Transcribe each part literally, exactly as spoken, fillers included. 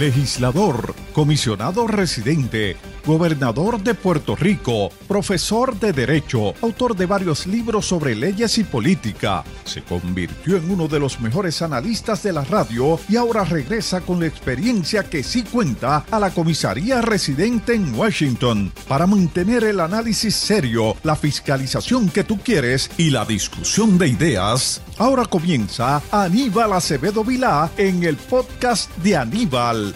legislador, comisionado residente, gobernador de Puerto Rico, profesor de Derecho, autor de varios libros sobre leyes y política. Se convirtió en uno de los mejores analistas de la radio y ahora regresa con la experiencia que sí cuenta a la comisaría residente en Washington para mantener el análisis serio, la fiscalización que tú quieres y la discusión de ideas. Ahora comienza Aníbal Acevedo Vilá en el podcast de Aníbal.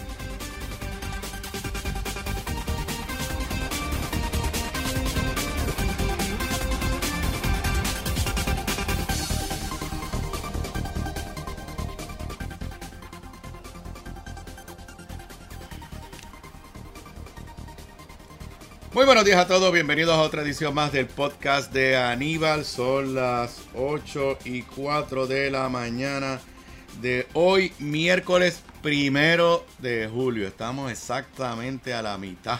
Muy buenos días a todos, bienvenidos a otra edición más del podcast de Aníbal. Son las ocho y cuatro de la mañana de hoy, miércoles primero de julio. Estamos exactamente a la mitad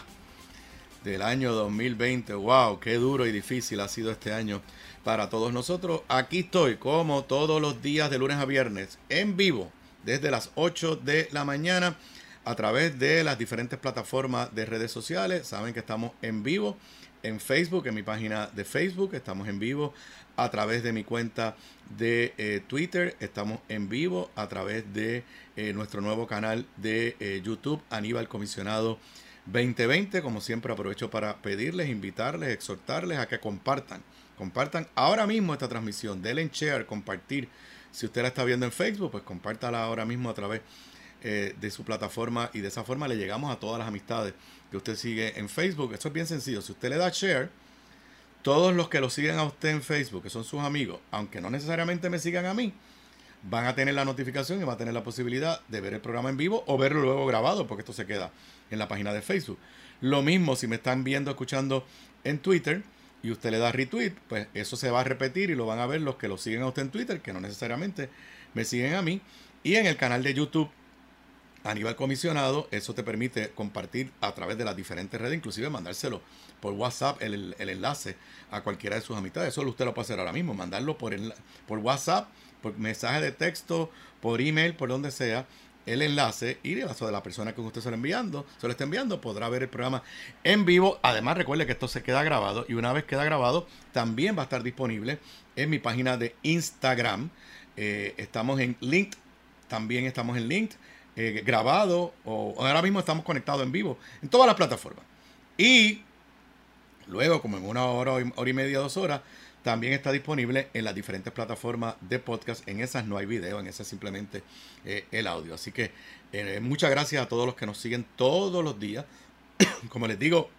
del año dos mil veinte. Wow, qué duro y difícil ha sido este año para todos nosotros. Aquí estoy como todos los días de lunes a viernes en vivo desde las ocho de la mañana a través de las diferentes plataformas de redes sociales. Saben que estamos en vivo en Facebook, en mi página de Facebook. Estamos en vivo a través de mi cuenta de eh, Twitter. Estamos en vivo a través de eh, nuestro nuevo canal de eh, YouTube, Aníbal Comisionado veinte veinte. Como siempre, aprovecho para pedirles, invitarles, exhortarles a que compartan. Compartan ahora mismo esta transmisión. Denle en share, compartir. Si usted la está viendo en Facebook, pues compártala ahora mismo a través Eh, de su plataforma, y de esa forma le llegamos a todas las amistades que usted sigue en Facebook. Eso es bien sencillo. Si usted le da share, todos los que lo siguen a usted en Facebook, que son sus amigos, aunque no necesariamente me sigan a mí, van a tener la notificación y van a tener la posibilidad de ver el programa en vivo o verlo luego grabado, porque esto se queda en la página de Facebook. Lo mismo si me están viendo, escuchando en Twitter y usted le da retweet, pues eso se va a repetir y lo van a ver los que lo siguen a usted en Twitter, que no necesariamente me siguen a mí. Y en el canal de YouTube Aníbal Comisionado, eso te permite compartir a través de las diferentes redes, inclusive mandárselo por WhatsApp, el, el enlace a cualquiera de sus amistades. Eso usted lo puede hacer ahora mismo, mandarlo por, el, por WhatsApp, por mensaje de texto, por email, por donde sea, el enlace, y de la persona que usted se lo enviando, se lo está enviando, podrá ver el programa en vivo. Además, recuerde que esto se queda grabado, y una vez queda grabado, también va a estar disponible en mi página de Instagram. Eh, estamos en LinkedIn, también estamos en LinkedIn. Eh, grabado, o ahora mismo estamos conectados en vivo en todas las plataformas. Y luego, como en una hora, hora y media, dos horas, también está disponible en las diferentes plataformas de podcast. En esas no hay video, en esas simplemente eh, el audio. Así que eh, muchas gracias a todos los que nos siguen todos los días. Como les digo,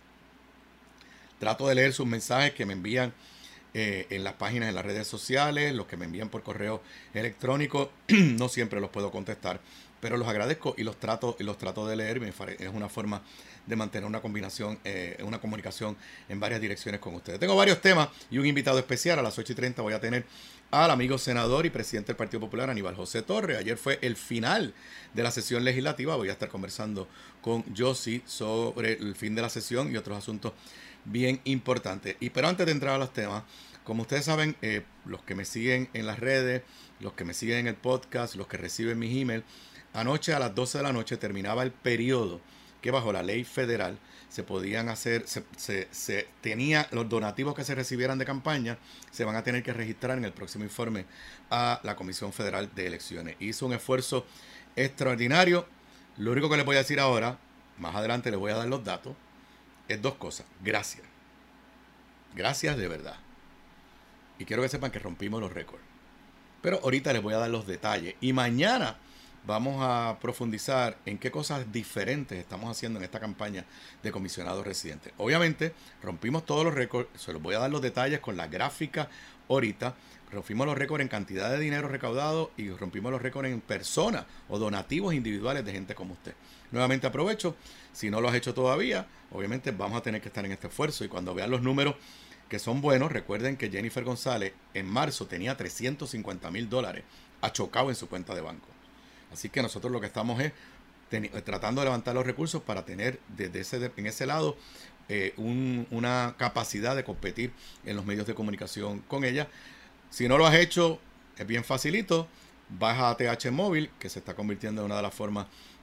trato de leer sus mensajes que me envían eh, en las páginas, en las redes sociales, los que me envían por correo electrónico. No siempre los puedo contestar, pero los agradezco y los trato y los trato de leer. Es una forma de mantener una combinación, eh, una comunicación en varias direcciones con ustedes. Tengo varios temas y un invitado especial. A las ocho y treinta voy a tener al amigo senador y presidente del Partido Popular, Aníbal José Torres. Ayer fue el final de la sesión legislativa. Voy a estar conversando con Josie sobre el fin de la sesión y otros asuntos bien importantes. Y pero antes de entrar a los temas, como ustedes saben, eh, los que me siguen en las redes, los que me siguen en el podcast, los que reciben mis emails, anoche a las doce de la noche terminaba el periodo que bajo la ley federal se podían hacer, se, se, se tenía los donativos que se recibieran de campaña, se van a tener que registrar en el próximo informe a la Comisión Federal de Elecciones. Hizo un esfuerzo extraordinario. Lo único que les voy a decir ahora, más adelante les voy a dar los datos, es dos cosas. Gracias. Gracias de verdad. Y quiero que sepan que rompimos los récords. Pero ahorita les voy a dar los detalles. Y mañana vamos a profundizar en qué cosas diferentes estamos haciendo en esta campaña de comisionados residentes. Obviamente, rompimos todos los récords. Se los voy a dar los detalles con la gráfica ahorita. Rompimos los récords en cantidad de dinero recaudado y rompimos los récords en personas o donativos individuales de gente como usted. Nuevamente aprovecho. Si no lo has hecho todavía, obviamente vamos a tener que estar en este esfuerzo. Y cuando vean los números que son buenos, recuerden que Jennifer González en marzo tenía trescientos cincuenta mil dólares achocado en su cuenta de banco. Así que nosotros lo que estamos es tratando de levantar los recursos para tener desde ese, en ese lado eh, un, una capacidad de competir en los medios de comunicación con ella. Si no lo has hecho, es bien facilito. Baja a T H Móvil, que se está convirtiendo en una de las formas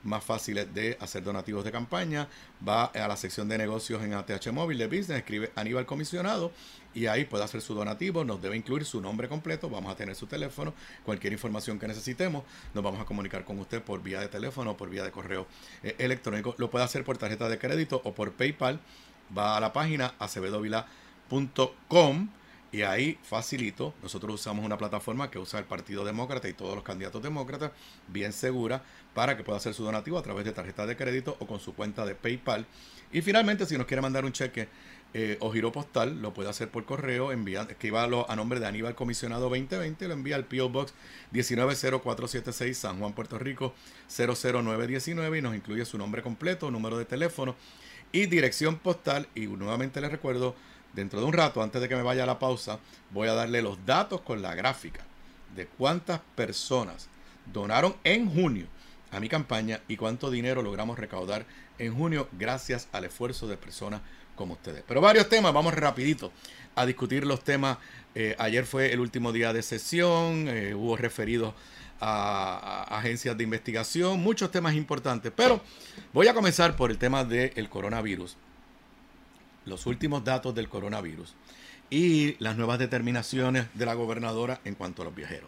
más fáciles de hacer donativos de campaña. Va a la sección de negocios en A T H Móvil de Business, escribe Aníbal Comisionado y ahí puede hacer su donativo. Nos debe incluir su nombre completo, vamos a tener su teléfono, cualquier información que necesitemos, nos vamos a comunicar con usted por vía de teléfono o por vía de correo eh, electrónico. Lo puede hacer por tarjeta de crédito o por PayPal. Va a la página acevedo vilá punto com y ahí facilito. Nosotros usamos una plataforma que usa el Partido Demócrata y todos los candidatos demócratas, bien segura, para que pueda hacer su donativo a través de tarjeta de crédito o con su cuenta de PayPal. Y finalmente, si nos quiere mandar un cheque eh, o giro postal, lo puede hacer por correo, enviando, escríbalo a nombre de Aníbal Comisionado veinte veinte, lo envía al P O Box diecinueve cero cuatro siete seis, San Juan, Puerto Rico cero cero nueve diecinueve, y nos incluye su nombre completo, número de teléfono y dirección postal. Y nuevamente les recuerdo, dentro de un rato, antes de que me vaya a la pausa, voy a darle los datos con la gráfica de cuántas personas donaron en junio a mi campaña y cuánto dinero logramos recaudar en junio gracias al esfuerzo de personas como ustedes. Pero varios temas, vamos rapidito a discutir los temas. Eh, ayer fue el último día de sesión, eh, hubo referidos a, a agencias de investigación, muchos temas importantes, pero voy a comenzar por el tema del coronavirus. Los últimos datos del coronavirus y las nuevas determinaciones de la gobernadora en cuanto a los viajeros.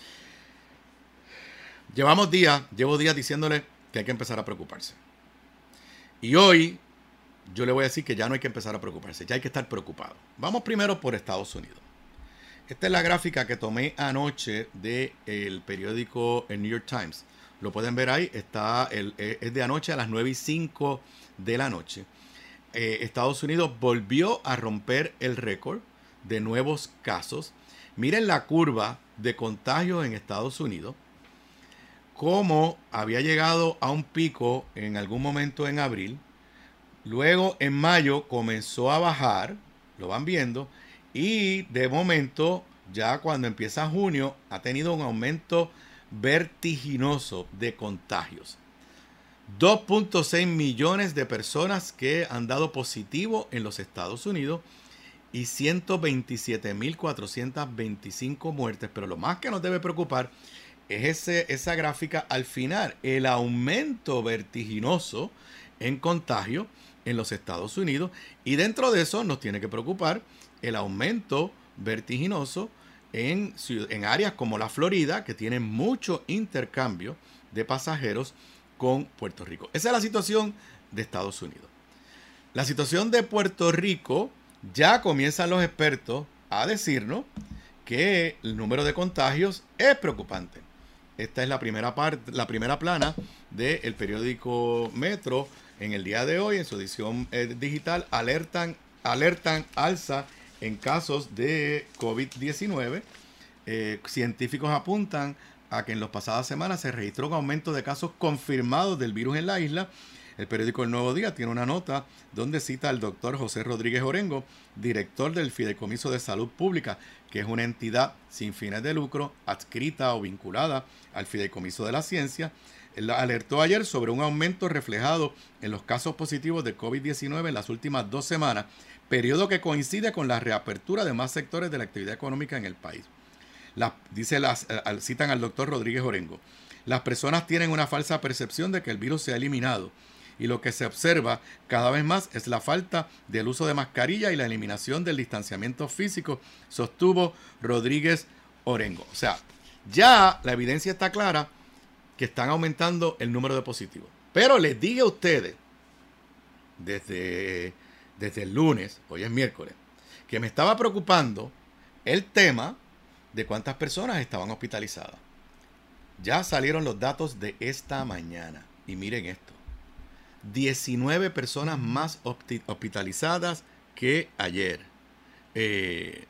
Llevamos días, llevo días diciéndole que hay que empezar a preocuparse. Y hoy yo le voy a decir que ya no hay que empezar a preocuparse, ya hay que estar preocupado. Vamos primero por Estados Unidos. Esta es la gráfica que tomé anoche del periódico el New York Times. Lo pueden ver ahí, está el, es de anoche a las nueve y cinco de la noche. Eh, Estados Unidos volvió a romper el récord de nuevos casos. Miren la curva de contagios en Estados Unidos, cómo había llegado a un pico en algún momento en abril, luego en mayo comenzó a bajar, lo van viendo, y de momento ya cuando empieza junio ha tenido un aumento vertiginoso de contagios. dos punto seis millones de personas que han dado positivo en los Estados Unidos y ciento veintisiete mil cuatrocientas veinticinco muertes. Pero lo más que nos debe preocupar es ese, esa gráfica al final, el aumento vertiginoso en contagio en los Estados Unidos. Y dentro de eso nos tiene que preocupar el aumento vertiginoso en, en áreas como la Florida, que tienen mucho intercambio de pasajeros con Puerto Rico. Esa es la situación de Estados Unidos. La situación de Puerto Rico, ya comienzan los expertos a decirnos que el número de contagios es preocupante. Esta es la primera parte, la primera plana del periódico Metro en el día de hoy, en su edición eh, digital, alertan, alertan alza en casos de COVID diecinueve. Eh, científicos apuntan a que en las pasadas semanas se registró un aumento de casos confirmados del virus en la isla. El periódico El Nuevo Día tiene una nota donde cita al doctor José Rodríguez Orengo, director del Fideicomiso de Salud Pública, que es una entidad sin fines de lucro adscrita o vinculada al Fideicomiso de la Ciencia. Él alertó ayer sobre un aumento reflejado en los casos positivos de COVID diecinueve en las últimas dos semanas, periodo que coincide con la reapertura de más sectores de la actividad económica en el país. La, dice las, al, citan al doctor Rodríguez Orengo. Las personas tienen una falsa percepción de que el virus se ha eliminado y lo que se observa cada vez más es la falta del uso de mascarilla y la eliminación del distanciamiento físico, sostuvo Rodríguez Orengo. O sea, ya la evidencia está clara que están aumentando el número de positivos. Pero les dije a ustedes desde, desde el lunes, hoy es miércoles, que me estaba preocupando el tema de cuántas personas estaban hospitalizadas. Ya salieron los datos de esta mañana. Y miren esto. diecinueve personas más hospitalizadas que ayer. Eh,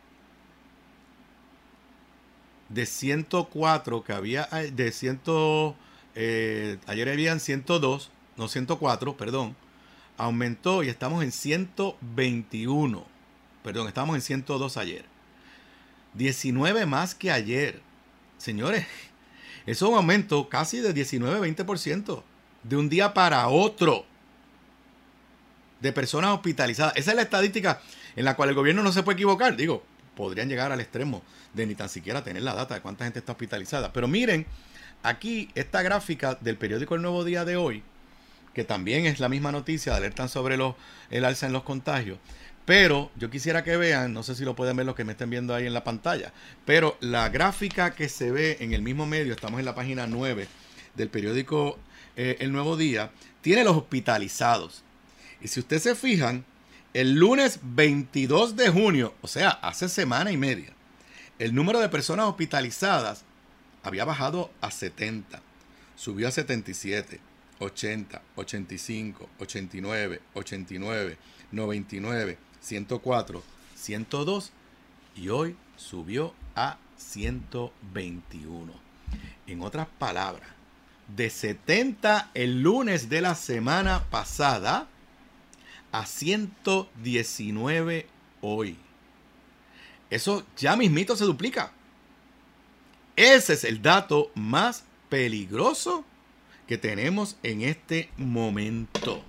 de ciento cuatro que había, de cien, eh, ayer habían ciento dos, no ciento cuatro, perdón. Aumentó y estamos en ciento veintiuno. Perdón, estamos en ciento dos ayer. diecinueve más que ayer. Señores, eso es un aumento casi de diecinueve a veinte por ciento de un día para otro de personas hospitalizadas. Esa es la estadística en la cual el gobierno no se puede equivocar. Digo, podrían llegar al extremo de ni tan siquiera tener la data de cuánta gente está hospitalizada. Pero miren aquí esta gráfica del periódico El Nuevo Día de hoy, que también es la misma noticia, alertan sobre los, el alza en los contagios. Pero yo quisiera que vean, no sé si lo pueden ver los que me estén viendo ahí en la pantalla, pero la gráfica que se ve en el mismo medio, estamos en la página nueve del periódico eh, El Nuevo Día, tiene los hospitalizados. Y si ustedes se fijan, el lunes veintidós de junio, o sea, hace semana y media, el número de personas hospitalizadas había bajado a setenta, subió a setenta y siete, ochenta, ochenta y cinco, ochenta y nueve, ochenta y nueve, noventa y nueve, ciento cuatro, ciento dos y hoy subió a ciento veintiuno. En otras palabras, de setenta el lunes de la semana pasada a ciento diecinueve hoy. Eso ya mismito se duplica. Ese es el dato más peligroso que tenemos en este momento.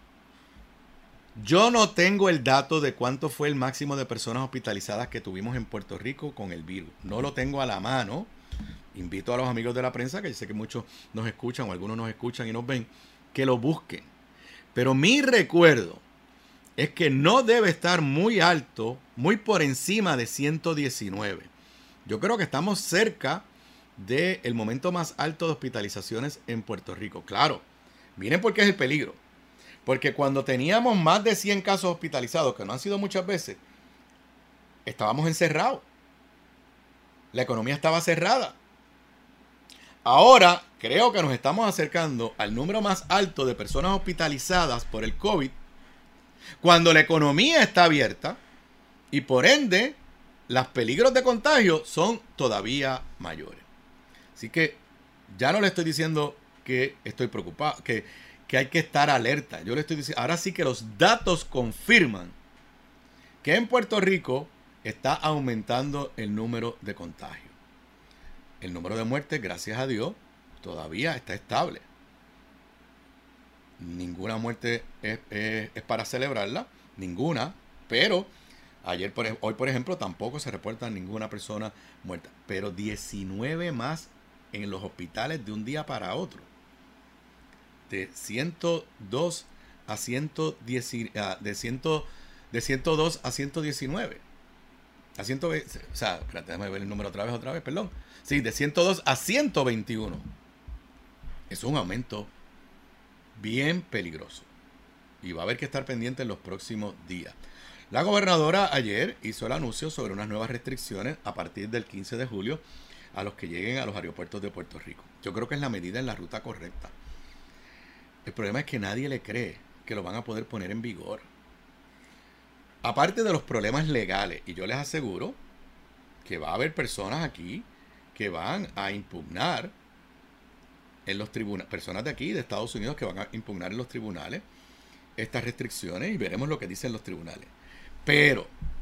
Yo no tengo el dato de cuánto fue el máximo de personas hospitalizadas que tuvimos en Puerto Rico con el virus. No lo tengo a la mano. Invito a los amigos de la prensa, que yo sé que muchos nos escuchan o algunos nos escuchan y nos ven, que lo busquen. Pero mi recuerdo es que no debe estar muy alto, muy por encima de ciento diecinueve. Yo creo que estamos cerca del momento más alto de hospitalizaciones en Puerto Rico. Claro, miren por qué es el peligro. Porque cuando teníamos más de cien casos hospitalizados, que no han sido muchas veces, estábamos encerrados. La economía estaba cerrada. Ahora creo que nos estamos acercando al número más alto de personas hospitalizadas por el COVID, cuando la economía está abierta y por ende los peligros de contagio son todavía mayores. Así que ya no le estoy diciendo que estoy preocupado, que, que hay que estar alerta. Yo le estoy diciendo, ahora sí que los datos confirman que en Puerto Rico está aumentando el número de contagios. El número de muertes, gracias a Dios, todavía está estable. Ninguna muerte es, es, es para celebrarla, ninguna, pero ayer por, hoy, por ejemplo, tampoco se reporta ninguna persona muerta, pero diecinueve más en los hospitales de un día para otro. De ciento dos a ciento diez, de, cien, de ciento dos a ciento diecinueve. A ciento veinte, o sea, espérate, déjame ver el número otra vez, otra vez, perdón. Sí, de ciento dos a ciento veintiuno. Es un aumento bien peligroso. Y va a haber que estar pendiente en los próximos días. La gobernadora ayer hizo el anuncio sobre unas nuevas restricciones a partir del quince de julio a los que lleguen a los aeropuertos de Puerto Rico. Yo creo que es la medida en la ruta correcta. El problema es que nadie le cree que lo van a poder poner en vigor. Aparte de los problemas legales, y yo les aseguro que va a haber personas aquí que van a impugnar en los tribunales, personas de aquí, de Estados Unidos, que van a impugnar en los tribunales estas restricciones y veremos lo que dicen los tribunales. Pero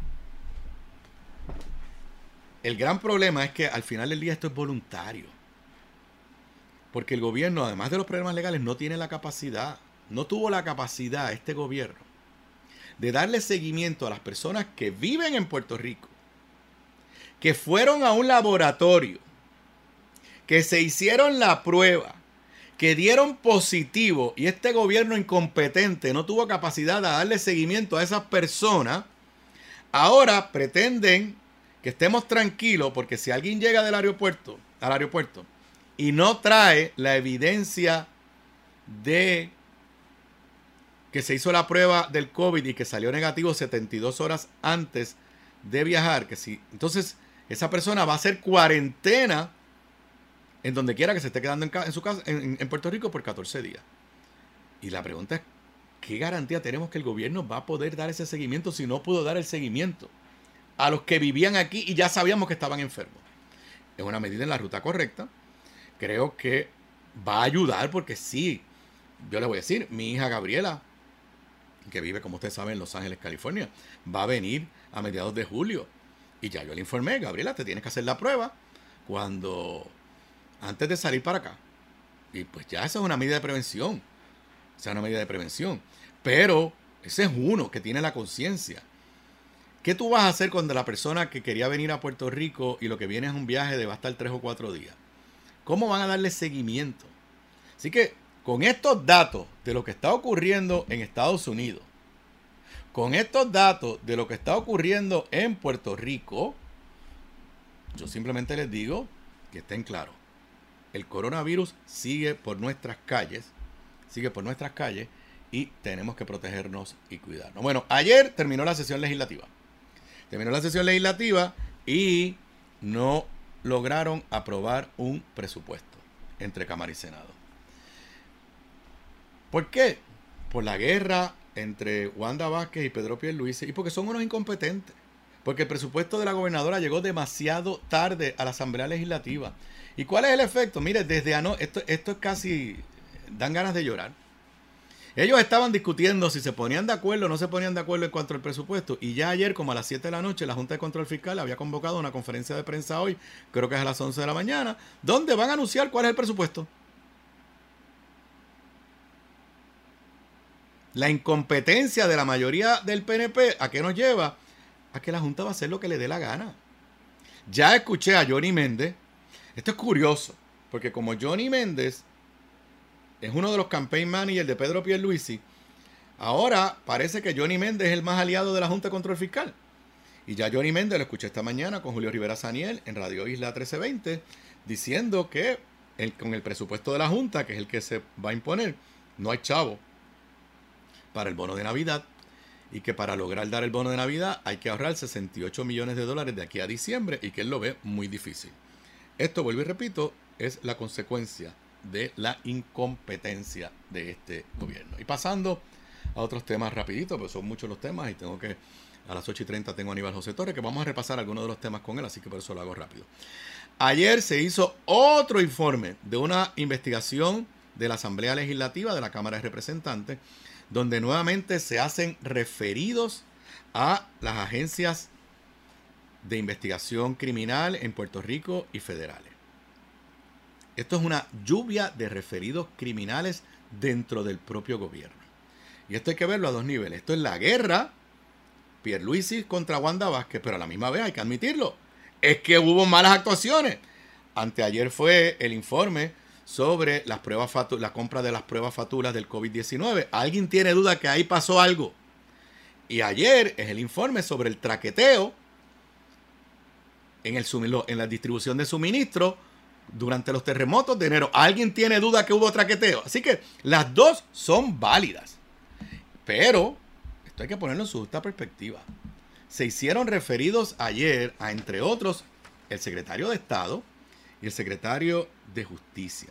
el gran problema es que al final del día esto es voluntario. Porque el gobierno, además de los problemas legales, no tiene la capacidad, no tuvo la capacidad este gobierno de darle seguimiento a las personas que viven en Puerto Rico, que fueron a un laboratorio, que se hicieron la prueba, que dieron positivo y este gobierno incompetente no tuvo capacidad de darle seguimiento a esas personas. Ahora pretenden que estemos tranquilos porque si alguien llega del aeropuerto, al aeropuerto y no trae la evidencia de que se hizo la prueba del COVID y que salió negativo setenta y dos horas antes de viajar, que si, entonces esa persona va a hacer cuarentena en donde quiera que se esté quedando en, en su casa, en, en Puerto Rico por catorce días. Y la pregunta es, ¿qué garantía tenemos que el gobierno va a poder dar ese seguimiento si no pudo dar el seguimiento a los que vivían aquí y ya sabíamos que estaban enfermos? Es una medida en la ruta correcta. Creo que va a ayudar porque sí, yo le voy a decir, mi hija Gabriela, que vive, como ustedes saben, en Los Ángeles, California, va a venir a mediados de julio. Y ya yo le informé, Gabriela, te tienes que hacer la prueba cuando antes de salir para acá. Y pues ya esa es una medida de prevención. Esa es una medida de prevención. Pero ese es uno que tiene la conciencia. ¿Qué tú vas a hacer cuando la persona que quería venir a Puerto Rico y lo que viene es un viaje de va a estar tres o cuatro días? ¿Cómo van a darle seguimiento? Así que con estos datos de lo que está ocurriendo en Estados Unidos, con estos datos de lo que está ocurriendo en Puerto Rico, yo simplemente les digo que estén claros. El coronavirus sigue por nuestras calles, sigue por nuestras calles y tenemos que protegernos y cuidarnos. Bueno, ayer terminó la sesión legislativa. Terminó la sesión legislativa y no lograron aprobar un presupuesto entre Cámara y Senado. ¿Por qué? Por la guerra entre Wanda Vázquez y Pedro Pierluisi y porque son unos incompetentes. Porque el presupuesto de la gobernadora llegó demasiado tarde a la Asamblea Legislativa. ¿Y cuál es el efecto? Mire, desde anoche, esto, esto es casi, dan ganas de llorar. Ellos estaban discutiendo si se ponían de acuerdo o no se ponían de acuerdo en cuanto al presupuesto. Y ya ayer, como a las siete de la noche, la Junta de Control Fiscal había convocado una conferencia de prensa hoy, creo que es a las once de la mañana, donde van a anunciar cuál es el presupuesto. La incompetencia de la mayoría del P N P, ¿a qué nos lleva? A que la Junta va a hacer lo que le dé la gana. Ya escuché a Johnny Méndez. Esto es curioso, porque como Johnny Méndez es uno de los campaign managers de Pedro Pierluisi, ahora parece que Johnny Méndez es el más aliado de la Junta de Control Fiscal. Y ya Johnny Méndez lo escuché esta mañana con Julio Rivera Saniel en Radio Isla trece veinte, diciendo que el, con el presupuesto de la Junta, que es el que se va a imponer, no hay chavo para el bono de Navidad, y que para lograr dar el bono de Navidad hay que ahorrar sesenta y ocho millones de dólares de aquí a diciembre y que él lo ve muy difícil. Esto, vuelvo y repito, es la consecuencia de la incompetencia de este gobierno. Y pasando a otros temas rapidito, pues son muchos los temas y tengo que, a las ocho y treinta tengo a Aníbal José Torres, que vamos a repasar algunos de los temas con él, así que por eso lo hago rápido. Ayer se hizo otro informe de una investigación de la Asamblea Legislativa de la Cámara de Representantes, donde nuevamente se hacen referidos a las agencias de investigación criminal en Puerto Rico y federales. Esto es una lluvia de referidos criminales dentro del propio gobierno. Y esto hay que verlo a dos niveles. Esto es la guerra Pierluisi contra Wanda Vázquez, pero a la misma vez hay que admitirlo. Es que hubo malas actuaciones. Anteayer fue el informe sobre las pruebas fatu- la compra de las pruebas fatulas del COVID diecinueve. ¿Alguien tiene duda que ahí pasó algo? Y ayer es el informe sobre el traqueteo en, el, en la distribución de suministros durante los terremotos de enero. ¿Alguien tiene duda que hubo traqueteo? Así que las dos son válidas. Pero esto hay que ponerlo en su justa perspectiva. Se hicieron referidos ayer a, entre otros, el secretario de Estado y el secretario de Justicia.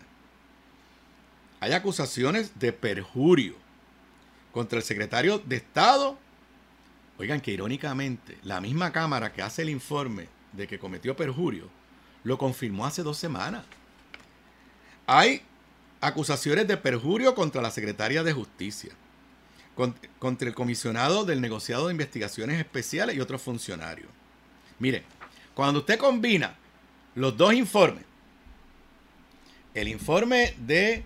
Hay acusaciones de perjurio contra el secretario de Estado. Oigan, que irónicamente, la misma Cámara que hace el informe de que cometió perjurio, lo confirmó hace dos semanas. Hay acusaciones de perjurio contra la secretaria de Justicia, contra el comisionado del negociado de investigaciones especiales y otros funcionarios. Miren, cuando usted combina los dos informes, el informe de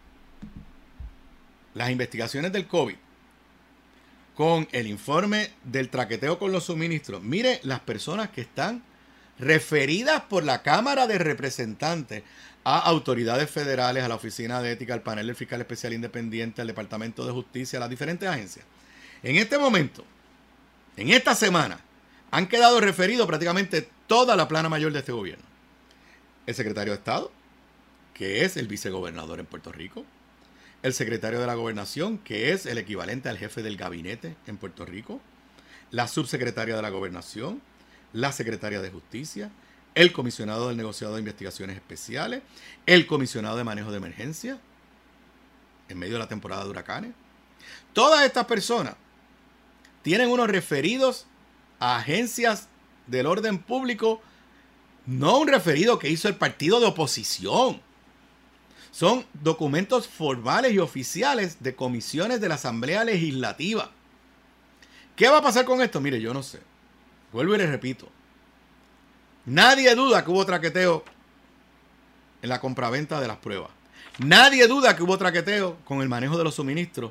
las investigaciones del COVID con el informe del traqueteo con los suministros, mire las personas que están referidas por la Cámara de Representantes a autoridades federales, a la Oficina de Ética, al Panel del Fiscal Especial Independiente, al Departamento de Justicia, a las diferentes agencias. En este momento, en esta semana, han quedado referidos prácticamente toda la plana mayor de este gobierno. El secretario de Estado, que es el vicegobernador en Puerto Rico. El secretario de la Gobernación, que es el equivalente al jefe del gabinete en Puerto Rico. La subsecretaria de la Gobernación. La secretaria de Justicia. El comisionado del negociado de investigaciones especiales. El comisionado de manejo de emergencia en medio de la temporada de huracanes. Todas estas personas tienen unos referidos a agencias del orden público, no un referido que hizo el partido de oposición. Son documentos formales y oficiales de comisiones de la Asamblea Legislativa. ¿Qué va a pasar con esto? Mire, yo no sé. Vuelvo y les repito. Nadie duda que hubo traqueteo en la compraventa de las pruebas. Nadie duda que hubo traqueteo con el manejo de los suministros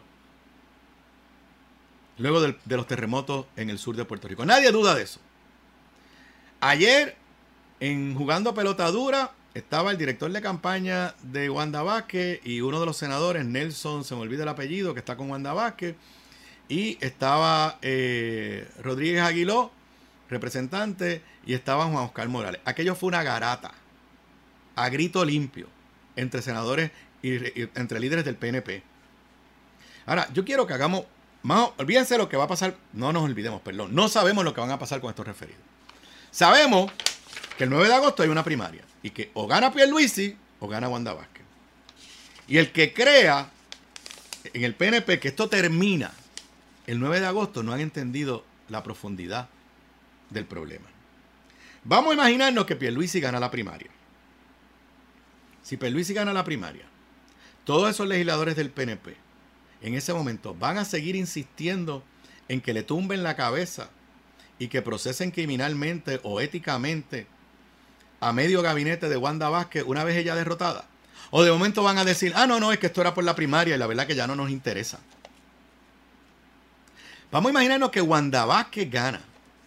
luego de, de los terremotos en el sur de Puerto Rico. Nadie duda de eso. Ayer, en Jugando Pelota Dura, estaba el director de campaña de Wanda Vázquez y uno de los senadores, Nelson, se me olvida el apellido, que está con Wanda Vázquez, y estaba eh, Rodríguez Aguiló, representante, y estaba Juan Oscar Morales. Aquello fue una garata, a grito limpio, entre senadores y, y entre líderes del P N P. Ahora, yo quiero que hagamos, más, olvídense lo que va a pasar, no nos olvidemos, perdón, no sabemos lo que van a pasar con estos referidos. Sabemos que el nueve de agosto hay una primaria y que o gana Pierluisi o gana Wanda Vázquez. Y el que crea en el P N P que esto termina el nueve de agosto no han entendido la profundidad del problema. Vamos a imaginarnos que Pierluisi gana la primaria. Si Pierluisi gana la primaria, todos esos legisladores del P N P en ese momento van a seguir insistiendo en que le tumben la cabeza y que procesen criminalmente o éticamente a medio gabinete de Wanda Vázquez una vez ella derrotada. O de momento van a decir, ah, no, no, es que esto era por la primaria y la verdad que ya no nos interesa. Vamos a imaginarnos que Wanda Vázquez gana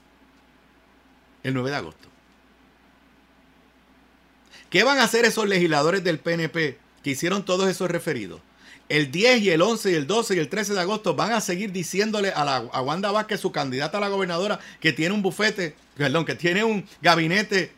el nueve de agosto. ¿Qué van a hacer esos legisladores del P N P que hicieron todos esos referidos? El diez y el once y el doce y el trece de agosto van a seguir diciéndole a, la, a Wanda Vázquez, su candidata a la gobernadora, que tiene un bufete, perdón, que tiene un gabinete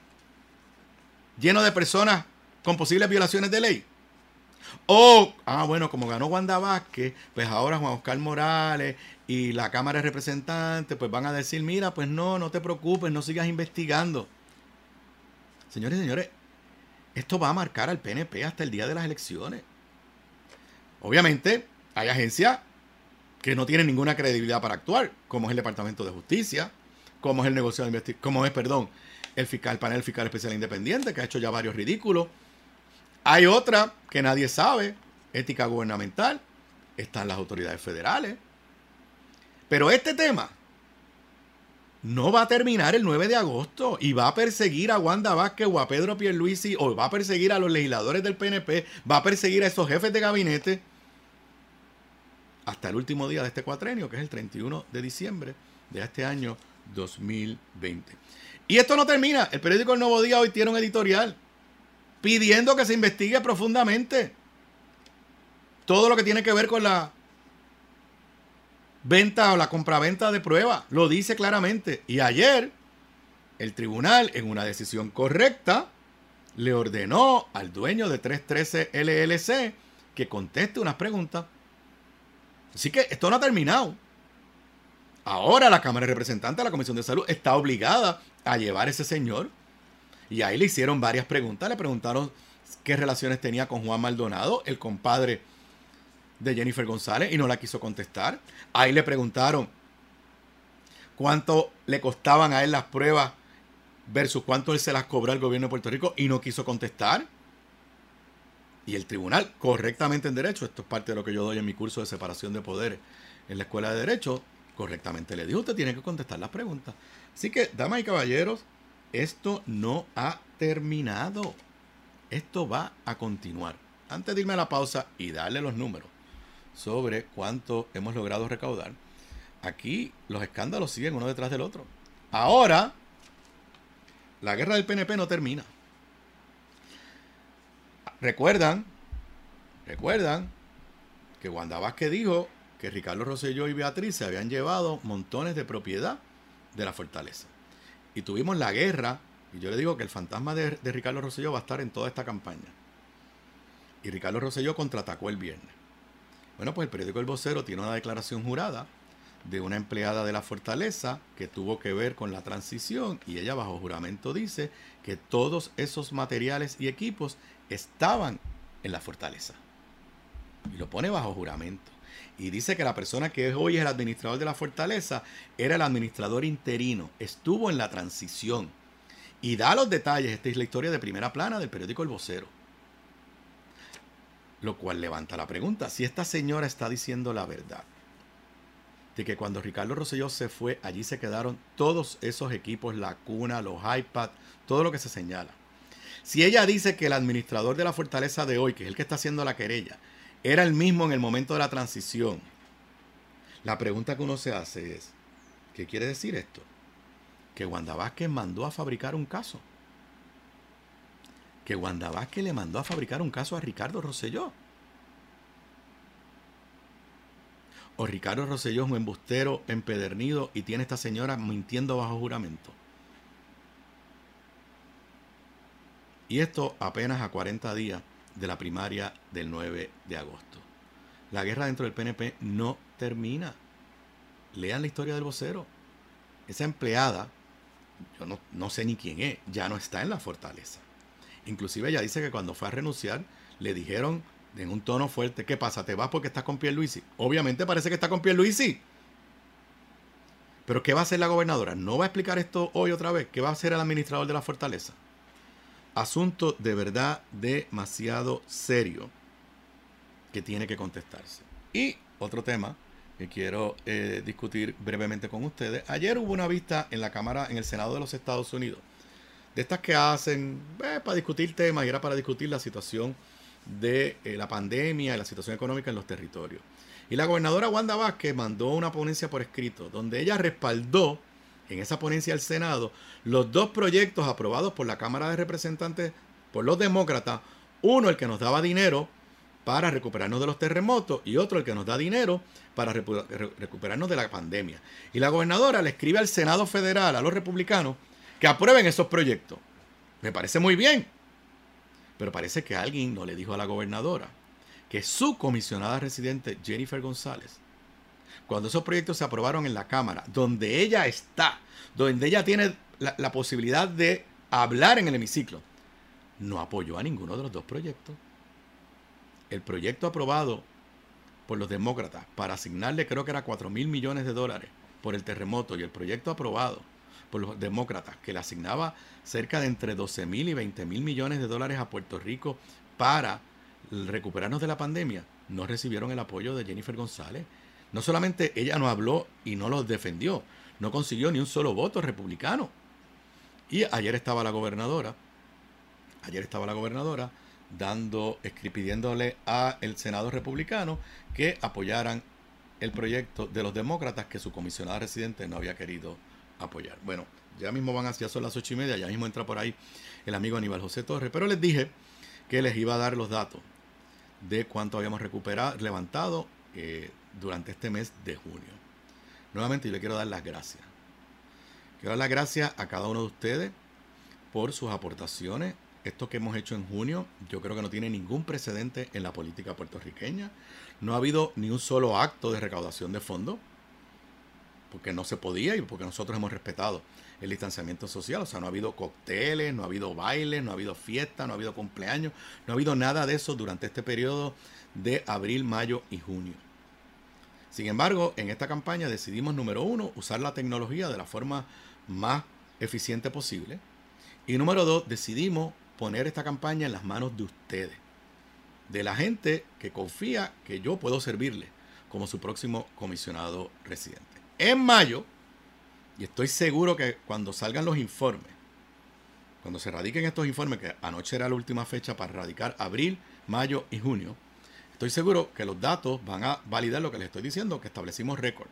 lleno de personas con posibles violaciones de ley. O, ah, bueno, como ganó Wanda Vázquez, pues ahora Juan Oscar Morales y la Cámara de Representantes, pues van a decir, mira, pues no, no te preocupes, no sigas investigando. Señores y señores, esto va a marcar al P N P hasta el día de las elecciones. Obviamente, hay agencias que no tienen ninguna credibilidad para actuar, como es el Departamento de Justicia, como es el negociado de investigación, como es, perdón, el fiscal, el panel fiscal especial independiente, que ha hecho ya varios ridículos. Hay otra que nadie sabe, ética gubernamental, están las autoridades federales. Pero este tema no va a terminar el nueve de agosto y va a perseguir a Wanda Vázquez o a Pedro Pierluisi o va a perseguir a los legisladores del P N P, va a perseguir a esos jefes de gabinete hasta el último día de este cuatrenio, que es el treinta y uno de diciembre de este año dos mil veinte. Y esto no termina. El periódico El Nuevo Día hoy tiene un editorial pidiendo que se investigue profundamente todo lo que tiene que ver con la venta o la compraventa de pruebas. Lo dice claramente. Y ayer el tribunal, en una decisión correcta, le ordenó al dueño de trescientos trece L L C que conteste unas preguntas. Así que esto no ha terminado. Ahora la Cámara de Representantes, la Comisión de Salud, está obligada a llevar a ese señor. Y ahí le hicieron varias preguntas. Le preguntaron qué relaciones tenía con Juan Maldonado, el compadre de Jennifer González, y no la quiso contestar. Ahí le preguntaron cuánto le costaban a él las pruebas versus cuánto él se las cobró al gobierno de Puerto Rico y no quiso contestar. Y el tribunal, correctamente en derecho, esto es parte de lo que yo doy en mi curso de separación de poderes en la Escuela de Derecho, correctamente le dijo, usted tiene que contestar las preguntas. Así que, damas y caballeros, esto no ha terminado. Esto va a continuar. Antes de irme a la pausa y darle los números sobre cuánto hemos logrado recaudar, aquí los escándalos siguen uno detrás del otro. Ahora, la guerra del P N P no termina. Recuerdan, recuerdan que Wanda Vázquez dijo que Ricardo Rosselló y Beatriz se habían llevado montones de propiedad de la fortaleza. Y tuvimos la guerra, y yo le digo que el fantasma de, de Ricardo Rosselló va a estar en toda esta campaña. Y Ricardo Rosselló contraatacó el viernes. Bueno, pues el periódico El Vocero tiene una declaración jurada de una empleada de la fortaleza que tuvo que ver con la transición, y ella bajo juramento dice que todos esos materiales y equipos estaban en la fortaleza. Y lo pone bajo juramento. Y dice que la persona que hoy es el administrador de la fortaleza era el administrador interino, estuvo en la transición. Y da los detalles. Esta es la historia de primera plana del periódico El Vocero. Lo cual levanta la pregunta, si esta señora está diciendo la verdad, de que cuando Ricardo Rosselló se fue, allí se quedaron todos esos equipos, la cuna, los iPads, todo lo que se señala. Si ella dice que el administrador de la fortaleza de hoy, que es el que está haciendo la querella, era el mismo en el momento de la transición, la pregunta que uno se hace es, ¿qué quiere decir esto? Que Wanda Vázquez mandó a fabricar un caso. que Wanda Vázquez le mandó a fabricar un caso a Ricardo Rosselló. O Ricardo Rosselló es un embustero empedernido y tiene a esta señora mintiendo bajo juramento. Y esto apenas a cuarenta días de la primaria del nueve de agosto. La guerra dentro del P N P no termina. Lean la historia del vocero. Esa empleada, yo no, no sé ni quién es, ya no está en la fortaleza. Inclusive ella dice que cuando fue a renunciar, le dijeron en un tono fuerte, ¿qué pasa? ¿Te vas porque estás con Pierluisi? Obviamente parece que está con Pierluisi. Pero ¿qué va a hacer la gobernadora? ¿No va a explicar esto hoy otra vez? ¿Qué va a hacer el administrador de la fortaleza? Asunto de verdad demasiado serio que tiene que contestarse. Y otro tema que quiero eh, discutir brevemente con ustedes. Ayer hubo una vista en la Cámara, en el Senado de los Estados Unidos, de estas que hacen eh, para discutir temas, y era para discutir la situación de eh, la pandemia y la situación económica en los territorios. Y la gobernadora Wanda Vázquez mandó una ponencia por escrito, donde ella respaldó en esa ponencia al Senado los dos proyectos aprobados por la Cámara de Representantes por los demócratas, uno el que nos daba dinero para recuperarnos de los terremotos y otro el que nos da dinero para recu- recuperarnos de la pandemia. Y la gobernadora le escribe al Senado Federal, a los republicanos, que aprueben esos proyectos. Me parece muy bien. Pero parece que alguien no le dijo a la gobernadora que su comisionada residente, Jennifer González, cuando esos proyectos se aprobaron en la Cámara, donde ella está, donde ella tiene la, la posibilidad de hablar en el hemiciclo, no apoyó a ninguno de los dos proyectos. El proyecto aprobado por los demócratas para asignarle, creo que era cuatro mil millones de dólares por el terremoto, y el proyecto aprobado por los demócratas que le asignaba cerca de entre doce mil y veinte mil millones de dólares a Puerto Rico para recuperarnos de la pandemia, no recibieron el apoyo de Jennifer González. No solamente ella no habló y no los defendió, no consiguió ni un solo voto republicano. Y ayer estaba la gobernadora, ayer estaba la gobernadora dando, pidiéndole al Senado republicano que apoyaran el proyecto de los demócratas que su comisionada residente no había querido apoyar. Bueno, ya mismo van hacia, son las ocho y media, ya mismo entra por ahí el amigo Aníbal José Torres, pero les dije que les iba a dar los datos de cuánto habíamos recuperado, levantado eh, durante este mes de junio. Nuevamente yo le quiero dar las gracias. Quiero dar las gracias a cada uno de ustedes por sus aportaciones. Esto que hemos hecho en junio, yo creo que no tiene ningún precedente en la política puertorriqueña. No ha habido ni un solo acto de recaudación de fondos, porque no se podía y porque nosotros hemos respetado el distanciamiento social. O sea, no ha habido cócteles, no ha habido bailes, no ha habido fiestas, no ha habido cumpleaños, no ha habido nada de eso durante este periodo de abril, mayo y junio. Sin embargo, en esta campaña decidimos, número uno, usar la tecnología de la forma más eficiente posible. Y número dos, decidimos poner esta campaña en las manos de ustedes, de la gente que confía que yo puedo servirle como su próximo comisionado residente. En mayo, y estoy seguro que cuando salgan los informes, cuando se radiquen estos informes, que anoche era la última fecha para radicar abril, mayo y junio, estoy seguro que los datos van a validar lo que les estoy diciendo, que establecimos récord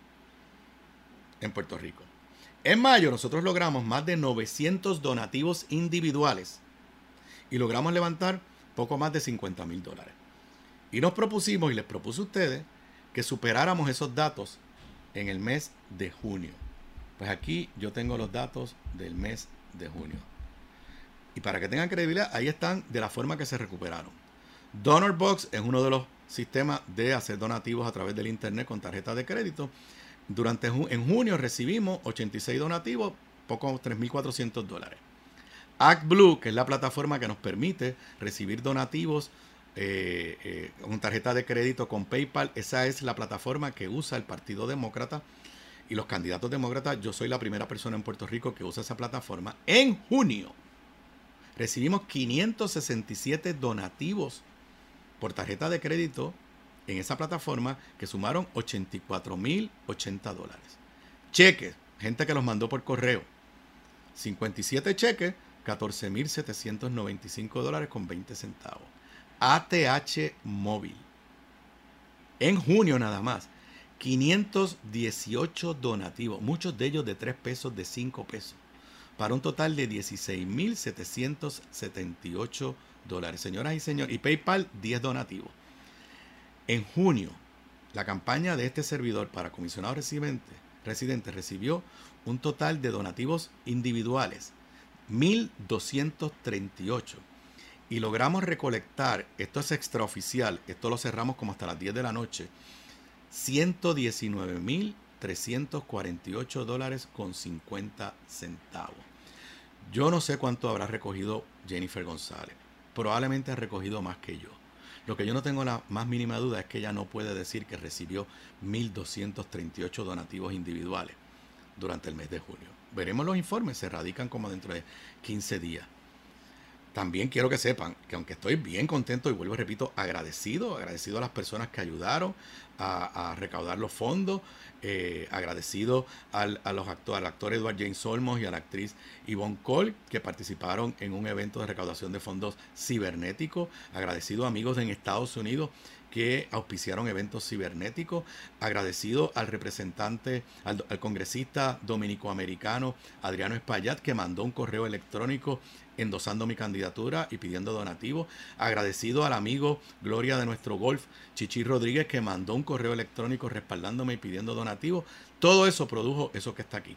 en Puerto Rico. En mayo nosotros logramos más de novecientos donativos individuales y logramos levantar poco más de cincuenta mil dólares. Y nos propusimos, y les propuse a ustedes, que superáramos esos datos en el mes de junio. Pues aquí yo tengo los datos del mes de junio. Y para que tengan credibilidad, ahí están de la forma que se recuperaron. DonorBox es uno de los sistemas de hacer donativos a través del internet con tarjeta de crédito. Durante en junio recibimos ochenta y seis donativos, poco tres mil cuatrocientos dólares. ActBlue, que es la plataforma que nos permite recibir donativos eh, eh, con tarjeta de crédito con PayPal, esa es la plataforma que usa el Partido Demócrata y los candidatos demócratas. Yo soy la primera persona en Puerto Rico que usa esa plataforma. En junio recibimos quinientos sesenta y siete donativos por tarjeta de crédito en esa plataforma, que sumaron ochenta y cuatro mil ochenta dólares. Cheques, gente que los mandó por correo, cincuenta y siete cheques, catorce mil setecientos noventa y cinco dólares con veinte centavos. A T H móvil, en junio nada más, quinientos dieciocho donativos, muchos de ellos de tres pesos, de cinco pesos, para un total de dieciséis mil setecientos setenta y ocho dólares. Señoras y señores, y PayPal diez donativos. En junio, la campaña de este servidor para comisionado residente, residente recibió un total de donativos individuales, mil doscientos treinta y ocho. Y logramos recolectar, esto es extraoficial, esto lo cerramos como hasta las diez de la noche, ciento diecinueve mil trescientos cuarenta y ocho dólares con cincuenta centavos. Yo no sé cuánto habrá recogido Jennifer González. Probablemente ha recogido más que yo. Lo que yo no tengo la más mínima duda es que ella no puede decir que recibió mil doscientos treinta y ocho donativos individuales durante el mes de junio. Veremos los informes, se radican como dentro de quince días. También quiero que sepan que aunque estoy bien contento y vuelvo y repito, agradecido, agradecido a las personas que ayudaron a, a recaudar los fondos, eh, agradecido al, a los actores, al actor Edward James Olmos y a la actriz Yvonne Cole que participaron en un evento de recaudación de fondos cibernéticos, agradecido a amigos en Estados Unidos que auspiciaron eventos cibernéticos, agradecido al representante, al, al congresista dominicoamericano Adriano Espaillat que mandó un correo electrónico endosando mi candidatura y pidiendo donativos. Agradecido al amigo Gloria de nuestro golf, Chichi Rodríguez, que mandó un correo electrónico respaldándome y pidiendo donativos. Todo eso produjo eso que está aquí.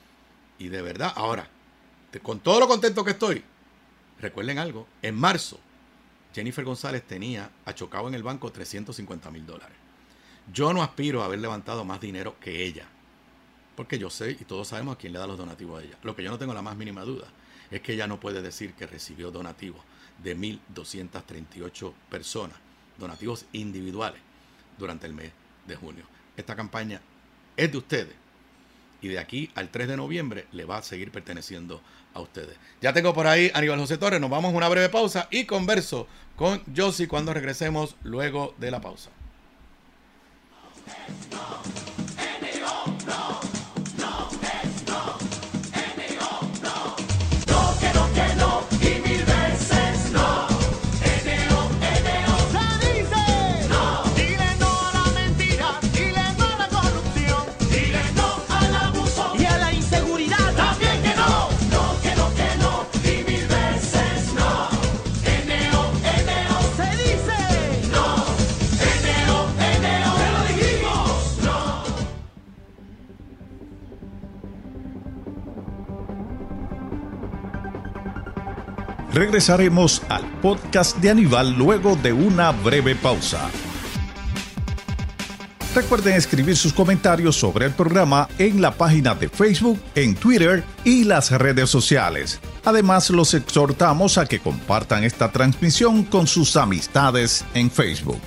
Y de verdad, ahora, con todo lo contento que estoy, recuerden algo, en marzo, Jennifer González tenía achocado en el banco trescientos cincuenta mil dólares. Yo no aspiro a haber levantado más dinero que ella, porque yo sé y todos sabemos a quién le da los donativos a ella. Lo que yo no tengo la más mínima duda es que ella no puede decir que recibió donativos de mil doscientas treinta y ocho personas, donativos individuales, durante el mes de junio. Esta campaña es de ustedes y de aquí al tres de noviembre le va a seguir perteneciendo a ustedes. Ya tengo por ahí a Aníbal José Torres, nos vamos a una breve pausa y converso con Josie cuando regresemos luego de la pausa. Regresaremos al podcast de Aníbal luego de una breve pausa. Recuerden escribir sus comentarios sobre el programa en la página de Facebook, en Twitter y las redes sociales. Además, los exhortamos a que compartan esta transmisión con sus amistades en Facebook.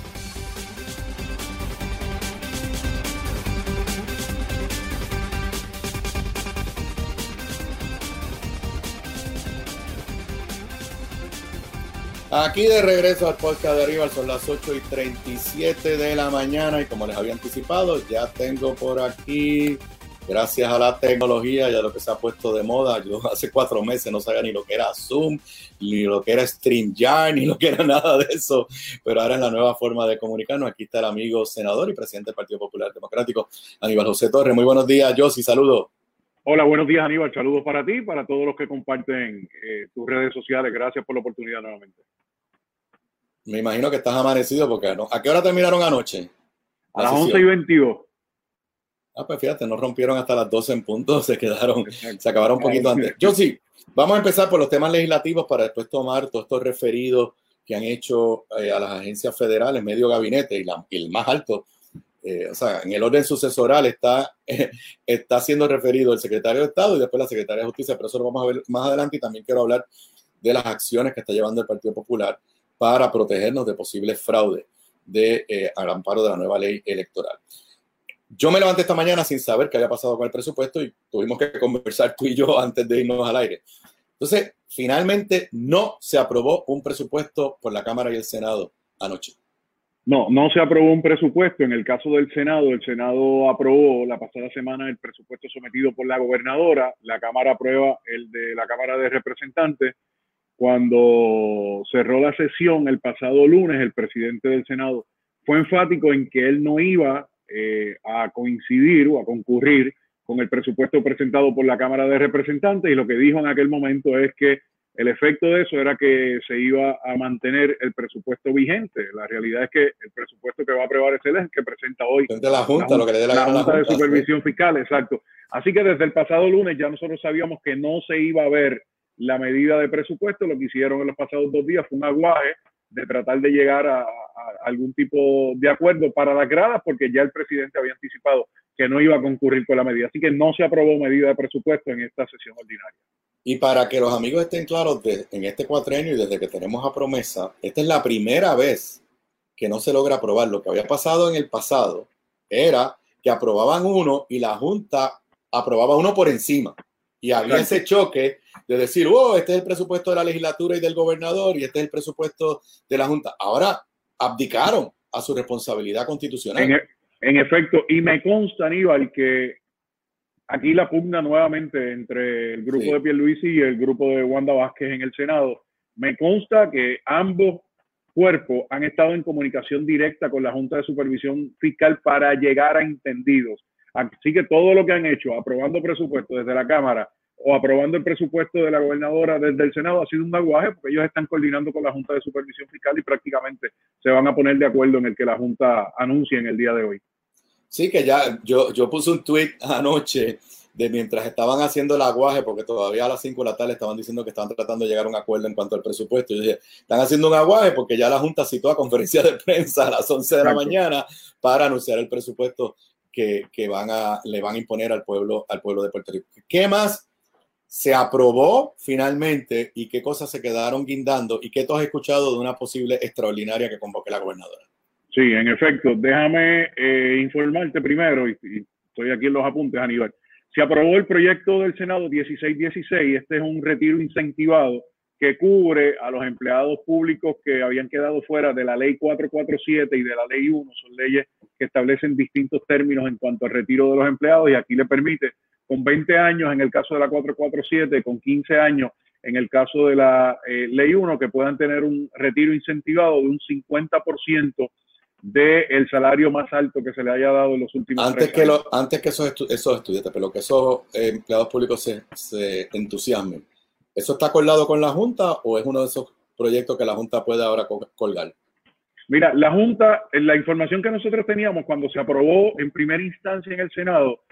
Aquí de regreso al podcast de Aníbal, son las ocho y treinta y siete de la mañana y como les había anticipado, ya tengo por aquí, gracias a la tecnología y a lo que se ha puesto de moda, yo hace cuatro meses no sabía ni lo que era Zoom, ni lo que era StreamYard, ni lo que era nada de eso, pero ahora es la nueva forma de comunicarnos. Aquí está el amigo senador y presidente del Partido Popular Democrático, Aníbal José Torres. Muy buenos días, Josie, saludos. Hola, buenos días, Aníbal. Saludos para ti y para todos los que comparten eh, tus redes sociales. Gracias por la oportunidad nuevamente. Me imagino que estás amanecido porque ¿no? ¿A qué hora terminaron anoche? A las once y veintidós. Ah, pues fíjate, no rompieron hasta las doce en punto, se quedaron, se acabaron un poquito antes. Yo sí, vamos a empezar por los temas legislativos para después tomar todos estos referidos que han hecho eh, a las agencias federales, medio gabinete y, la, y el más alto. Eh, o sea, en el orden sucesoral está, eh, está siendo referido el secretario de Estado y después la secretaria de Justicia, pero eso lo vamos a ver más adelante y también quiero hablar de las acciones que está llevando el Partido Popular para protegernos de posibles fraudes de, eh, al amparo de la nueva ley electoral. Yo me levanté esta mañana sin saber qué había pasado con el presupuesto y tuvimos que conversar tú y yo antes de irnos al aire. Entonces, finalmente no se aprobó un presupuesto por la Cámara y el Senado anoche. No, no se aprobó un presupuesto. En el caso del Senado, el Senado aprobó la pasada semana el presupuesto sometido por la gobernadora. La Cámara aprueba el de la Cámara de Representantes. Cuando cerró la sesión el pasado lunes, el presidente del Senado fue enfático en que él no iba eh, a coincidir o a concurrir con el presupuesto presentado por la Cámara de Representantes, y lo que dijo en aquel momento es que el efecto de eso era que se iba a mantener el presupuesto vigente. La realidad es que el presupuesto que va a aprobar es el que presenta hoy de la Junta, la, lo que le dé la, la gana Junta la de Junta, Supervisión ¿sí? Fiscal, exacto. Así que desde el pasado lunes ya nosotros sabíamos que no se iba a ver la medida de presupuesto. Lo que hicieron en los pasados dos días fue un aguaje de tratar de llegar a, a, a algún tipo de acuerdo para las gradas, porque ya el presidente había anticipado que no iba a concurrir con la medida. Así que no se aprobó medida de presupuesto en esta sesión ordinaria. Y para que los amigos estén claros, de, en este cuatrenio y desde que tenemos a promesa, esta es la primera vez que no se logra aprobar. Lo que había pasado en el pasado era que aprobaban uno y la Junta aprobaba uno por encima. Y había Exacto. ese choque de decir, oh, este es el presupuesto de la legislatura y del gobernador y este es el presupuesto de la Junta. Ahora abdicaron a su responsabilidad constitucional. En, en efecto, y me consta, Aníbal, que aquí la pugna nuevamente entre el grupo sí. de Pierluisi y el grupo de Wanda Vázquez en el Senado. Me consta que ambos cuerpos han estado en comunicación directa con la Junta de Supervisión Fiscal para llegar a entendidos. Así que todo lo que han hecho, aprobando presupuesto desde la Cámara o aprobando el presupuesto de la gobernadora desde el Senado, ha sido un aguaje, porque ellos están coordinando con la Junta de Supervisión Fiscal y prácticamente se van a poner de acuerdo en el que la Junta anuncie en el día de hoy. Sí, que ya yo, yo puse un tweet anoche de mientras estaban haciendo el aguaje, porque todavía a las cinco de la tarde estaban diciendo que estaban tratando de llegar a un acuerdo en cuanto al presupuesto. Yo dije, están haciendo un aguaje porque ya la Junta citó a conferencia de prensa a las once de la mañana para anunciar el presupuesto que, que van a, le van a imponer al pueblo, al pueblo de Puerto Rico. ¿Qué más se aprobó finalmente y qué cosas se quedaron guindando y qué tú has escuchado de una posible extraordinaria que convoque la gobernadora? Sí, en efecto. Déjame eh, informarte primero, y, y estoy aquí en los apuntes, Aníbal. Se aprobó el proyecto del Senado dieciséis dieciséis. Este es un retiro incentivado que cubre a los empleados públicos que habían quedado fuera de la ley cuatrocientos cuarenta y siete y de la ley uno. Son leyes que establecen distintos términos en cuanto al retiro de los empleados, y aquí le permite con veinte años en el caso de la cuatrocientos cuarenta y siete, con quince años en el caso de la eh, ley uno, que puedan tener un retiro incentivado de un cincuenta por ciento del salario más alto que se le haya dado en los últimos antes tres que años. Lo, antes que esos, estu esos estudiantes, pero que esos eh, empleados públicos se, se entusiasmen, ¿eso está acordado con la Junta o es uno de esos proyectos que la Junta puede ahora colgar? Mira, la Junta, la información que nosotros teníamos cuando se aprobó en primera instancia en el Senado,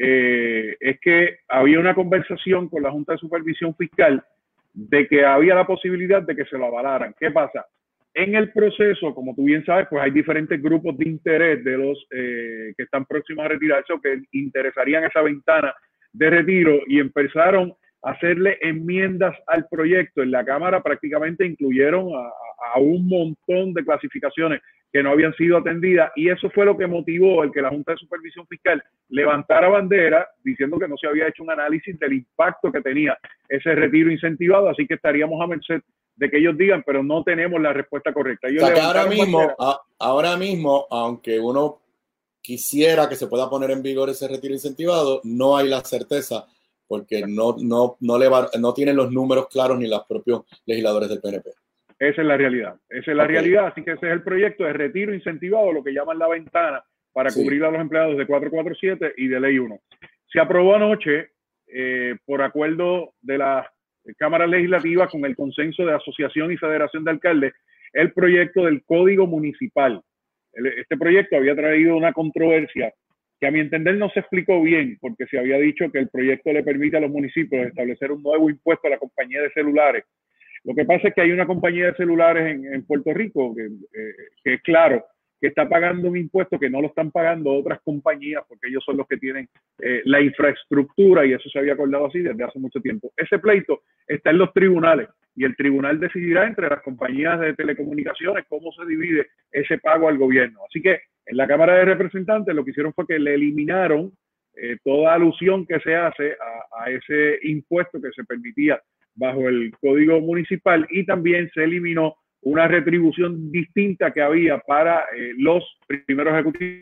eh, es que había una conversación con la Junta de Supervisión Fiscal de que había la posibilidad de que se lo avalaran. ¿Qué pasa? En el proceso, como tú bien sabes, pues hay diferentes grupos de interés de los eh, que están próximos a retirarse o que interesarían esa ventana de retiro, y empezaron a hacerle enmiendas al proyecto. En la Cámara prácticamente incluyeron a, a un montón de clasificaciones que no habían sido atendidas, y eso fue lo que motivó el que la Junta de Supervisión Fiscal levantara bandera diciendo que no se había hecho un análisis del impacto que tenía ese retiro incentivado, así que estaríamos a merced de que ellos digan, pero no tenemos la respuesta correcta. Ellos o sea, que ahora mismo, a, ahora mismo, aunque uno quisiera que se pueda poner en vigor ese retiro incentivado, no hay la certeza, porque no, no, no, le va, no tienen los números claros ni los propios legisladores del P N P. Esa es la realidad, esa es la okay. realidad, así que ese es el proyecto de retiro incentivado, lo que llaman la ventana, para sí. cubrir a los empleados de cuatrocientos cuarenta y siete y de ley uno. Se aprobó anoche, eh, por acuerdo de la Cámara Legislativa, con el consenso de Asociación y Federación de Alcaldes, el proyecto del Código Municipal. Este proyecto había traído una controversia que a mi entender no se explicó bien, porque se había dicho que el proyecto le permite a los municipios establecer un nuevo impuesto a la compañía de celulares. Lo que pasa es que hay una compañía de celulares en, en Puerto Rico que, eh, que es claro que está pagando un impuesto que no lo están pagando otras compañías, porque ellos son los que tienen eh, la infraestructura, y eso se había acordado así desde hace mucho tiempo. Ese pleito está en los tribunales, y el tribunal decidirá entre las compañías de telecomunicaciones cómo se divide ese pago al gobierno. Así que en la Cámara de Representantes lo que hicieron fue que le eliminaron eh, toda alusión que se hace a, a ese impuesto que se permitía bajo el Código Municipal, y también se eliminó una retribución distinta que había para eh, los primeros ejecutivos.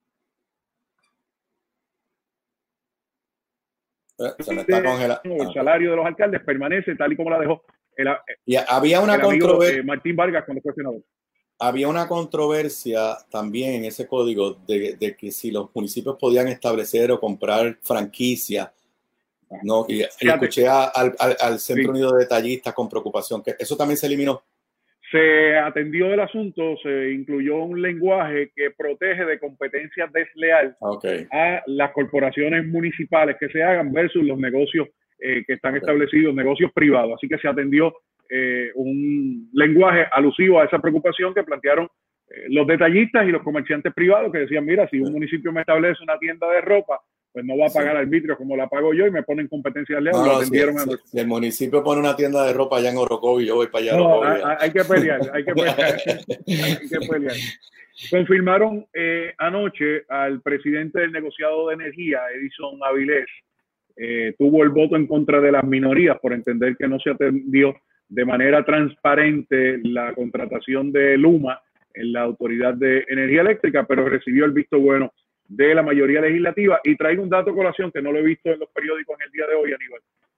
Se me está congelando. El salario de los alcaldes permanece tal y como la dejó el, y había una el amigo, controversia. eh, Martín Vargas cuando fue senador. había una controversia también en ese código de, de que si los municipios podían establecer o comprar franquicias, ¿no? Y, y escuché a, al, al, al Centro sí. Unido de Detallistas con preocupación, que eso también se eliminó. Se atendió el asunto, se incluyó un lenguaje que protege de competencia desleal okay. a las corporaciones municipales que se hagan versus los negocios eh, que están okay. establecidos, negocios privados. Así que se atendió eh, un lenguaje alusivo a esa preocupación que plantearon eh, los detallistas y los comerciantes privados que decían, mira, si un municipio me establece una tienda de ropa, pues no va a pagar sí. arbitrio como la pago yo y me ponen competencia desleal. No, lo no, atendieron si, a si, si el municipio pone una tienda de ropa allá en Orocovi, yo voy para allá. No, hay, hay que pelear, hay que pelear, hay que pelear. Confirmaron eh, anoche al presidente del negociado de energía, Edison Avilés, eh, tuvo el voto en contra de las minorías por entender que no se atendió de manera transparente la contratación de Luma en la Autoridad de Energía Eléctrica, pero recibió el visto bueno de la mayoría legislativa. Y traigo un dato a colación que no lo he visto en los periódicos en el día de hoy, Aníbal.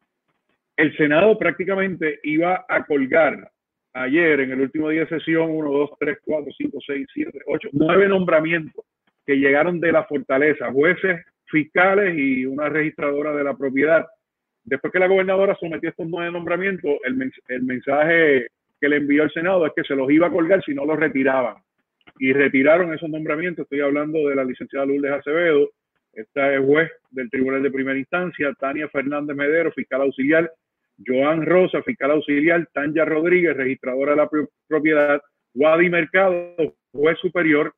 El Senado prácticamente iba a colgar ayer, en el último día de sesión, uno, dos, tres, cuatro, cinco, seis, siete, ocho, nueve nombramientos que llegaron de la fortaleza, jueces, fiscales y una registradora de la propiedad. Después que la gobernadora sometió estos nueve nombramientos, el, mens el mensaje que le envió el Senado es que se los iba a colgar si no los retiraban. Y retiraron esos nombramientos. Estoy hablando de la licenciada Lourdes Acevedo, esta es juez del Tribunal de Primera Instancia, Tania Fernández Medero, fiscal auxiliar, Joan Rosa, fiscal auxiliar, Tanya Rodríguez, registradora de la pro propiedad, Wadi Mercado, juez superior,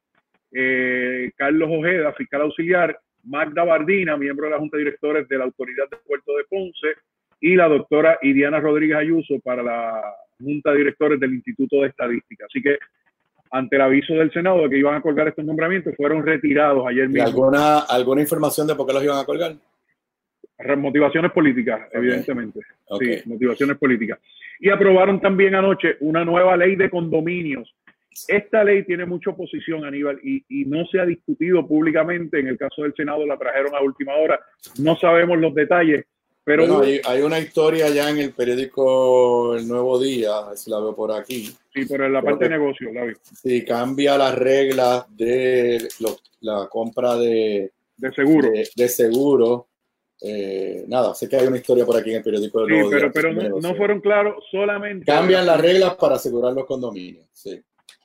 eh, Carlos Ojeda, fiscal auxiliar, Magda Bardina, miembro de la Junta de Directores de la Autoridad de Puerto de Ponce, y la doctora Idiana Rodríguez Ayuso para la Junta de Directores del Instituto de Estadística. Así que ante el aviso del Senado de que iban a colgar estos nombramientos, fueron retirados ayer mismo. ¿Alguna, alguna información de por qué los iban a colgar? Motivaciones políticas, okay. evidentemente. Okay. Sí, motivaciones políticas. Y aprobaron también anoche una nueva ley de condominios. Esta ley tiene mucha oposición, Aníbal, y, y no se ha discutido públicamente. En el caso del Senado la trajeron a última hora. No sabemos los detalles. Pero bueno, hay, hay una historia ya en el periódico El Nuevo Día, a ver si la veo por aquí. Sí, pero en la parte de negocio, la vi. Sí, cambia las reglas de lo, la compra de, de seguro. De, de seguro. Eh, nada, sé que hay una historia por aquí en el periódico El Nuevo sí, pero, Día. Pero no, no fueron claros solamente. Cambian las reglas para asegurar los condominios, sí.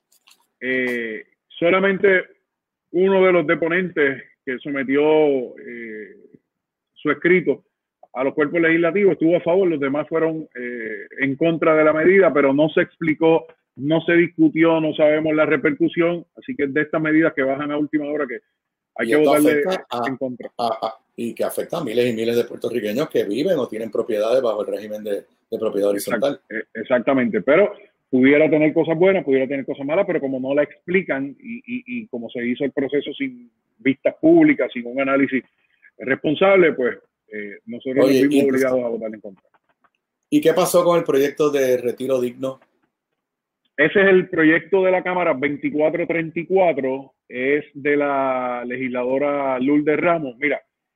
Eh, solamente uno de los deponentes que sometió eh, su escrito a los cuerpos legislativos estuvo a favor, los demás fueron eh, en contra de la medida, pero no se explicó, no se discutió, no sabemos la repercusión, así que es de estas medidas que bajan a última hora que hay que votarle a, en contra. A, a, y que afecta a miles y miles de puertorriqueños que viven o tienen propiedades bajo el régimen de, de propiedad horizontal. Exact, exactamente, pero pudiera tener cosas buenas, pudiera tener cosas malas, pero como no la explican y, y, y como se hizo el proceso sin vistas públicas, sin un análisis responsable, pues Eh, nosotros Oye, nos vimos obligados a votar en contra. ¿Y qué pasó con el proyecto de retiro digno? Ese es el proyecto de la Cámara veinticuatro treinta y cuatro, es de la legisladora Lourdes Ramos. Mira,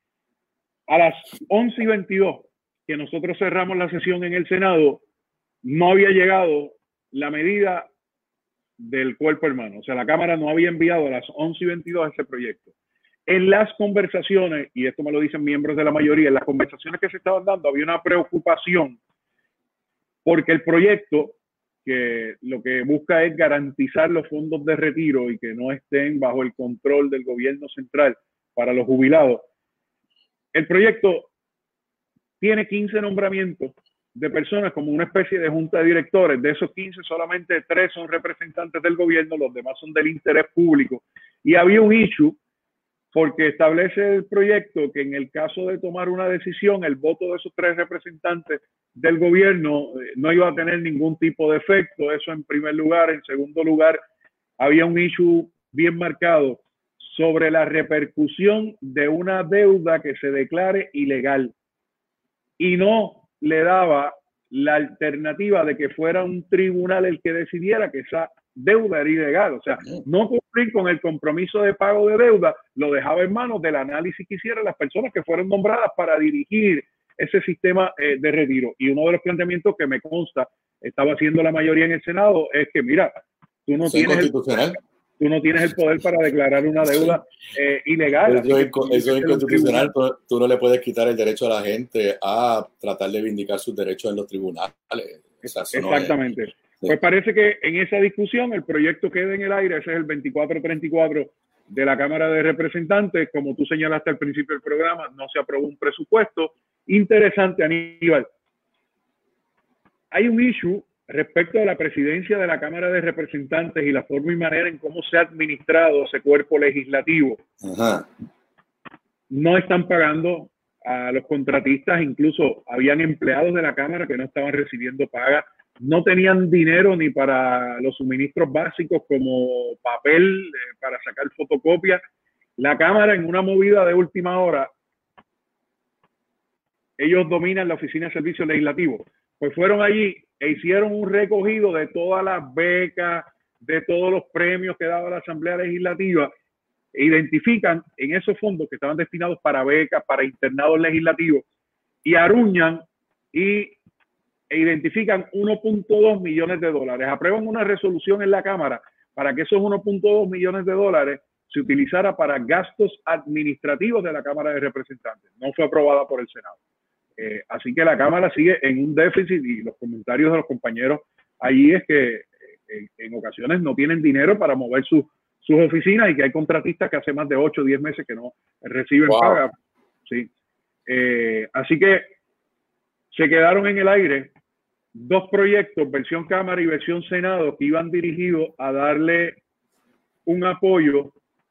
a las once y veintidós que nosotros cerramos la sesión en el Senado, no había llegado la medida del cuerpo hermano. O sea, la Cámara no había enviado a las once y veintidós ese proyecto. En las conversaciones, y esto me lo dicen miembros de la mayoría, en las conversaciones que se estaban dando había una preocupación porque el proyecto, que lo que busca es garantizar los fondos de retiro y que no estén bajo el control del gobierno central para los jubilados, el proyecto tiene quince nombramientos de personas como una especie de junta de directores. De esos quince, solamente tres son representantes del gobierno, los demás son del interés público. Y había un issue porque establece el proyecto que en el caso de tomar una decisión, el voto de esos tres representantes del gobierno eh, no iba a tener ningún tipo de efecto. Eso en primer lugar. En segundo lugar, había un issue bien marcado sobre la repercusión de una deuda que se declare ilegal. Y no le daba la alternativa de que fuera un tribunal el que decidiera que esa deuda era ilegal. O sea, no cumplir con el compromiso de pago de deuda lo dejaba en manos del análisis que hicieran las personas que fueron nombradas para dirigir ese sistema eh, de retiro. Y uno de los planteamientos que me consta estaba haciendo la mayoría en el Senado es que, mira, tú no, Soy tienes el, tú no tienes el poder para declarar una deuda eh, ilegal. Eso es, eso es inconstitucional. Tú, tú no le puedes quitar el derecho a la gente a tratar de vindicar sus derechos en los tribunales. O sea, exactamente. No es, sí. Pues parece que en esa discusión el proyecto queda en el aire. Ese es el veinticuatro treinta y cuatro de la Cámara de Representantes. Como tú señalaste al principio del programa, no se aprobó un presupuesto. Interesante, Aníbal. Hay un issue respecto a la presidencia de la Cámara de Representantes y la forma y manera en cómo se ha administrado ese cuerpo legislativo. Ajá. No están pagando a los contratistas, incluso habían empleados de la Cámara que no estaban recibiendo paga, no tenían dinero ni para los suministros básicos como papel eh, para sacar fotocopias. La Cámara, en una movida de última hora, ellos dominan la Oficina de Servicios Legislativos, pues fueron allí e hicieron un recogido de todas las becas, de todos los premios que daba la Asamblea Legislativa, e identifican en esos fondos que estaban destinados para becas, para internados legislativos, y aruñan y, e identifican uno punto dos millones de dólares. Aprueban una resolución en la Cámara para que esos uno punto dos millones de dólares se utilizara para gastos administrativos de la Cámara de Representantes. No fue aprobada por el Senado. Eh, así que la Cámara sigue en un déficit y los comentarios de los compañeros allí es que eh, en, en ocasiones no tienen dinero para mover su, sus oficinas y que hay contratistas que hace más de ocho o diez meses que no reciben wow. paga. Sí. Eh, así que se quedaron en el aire dos proyectos, versión Cámara y versión Senado, que iban dirigidos a darle un apoyo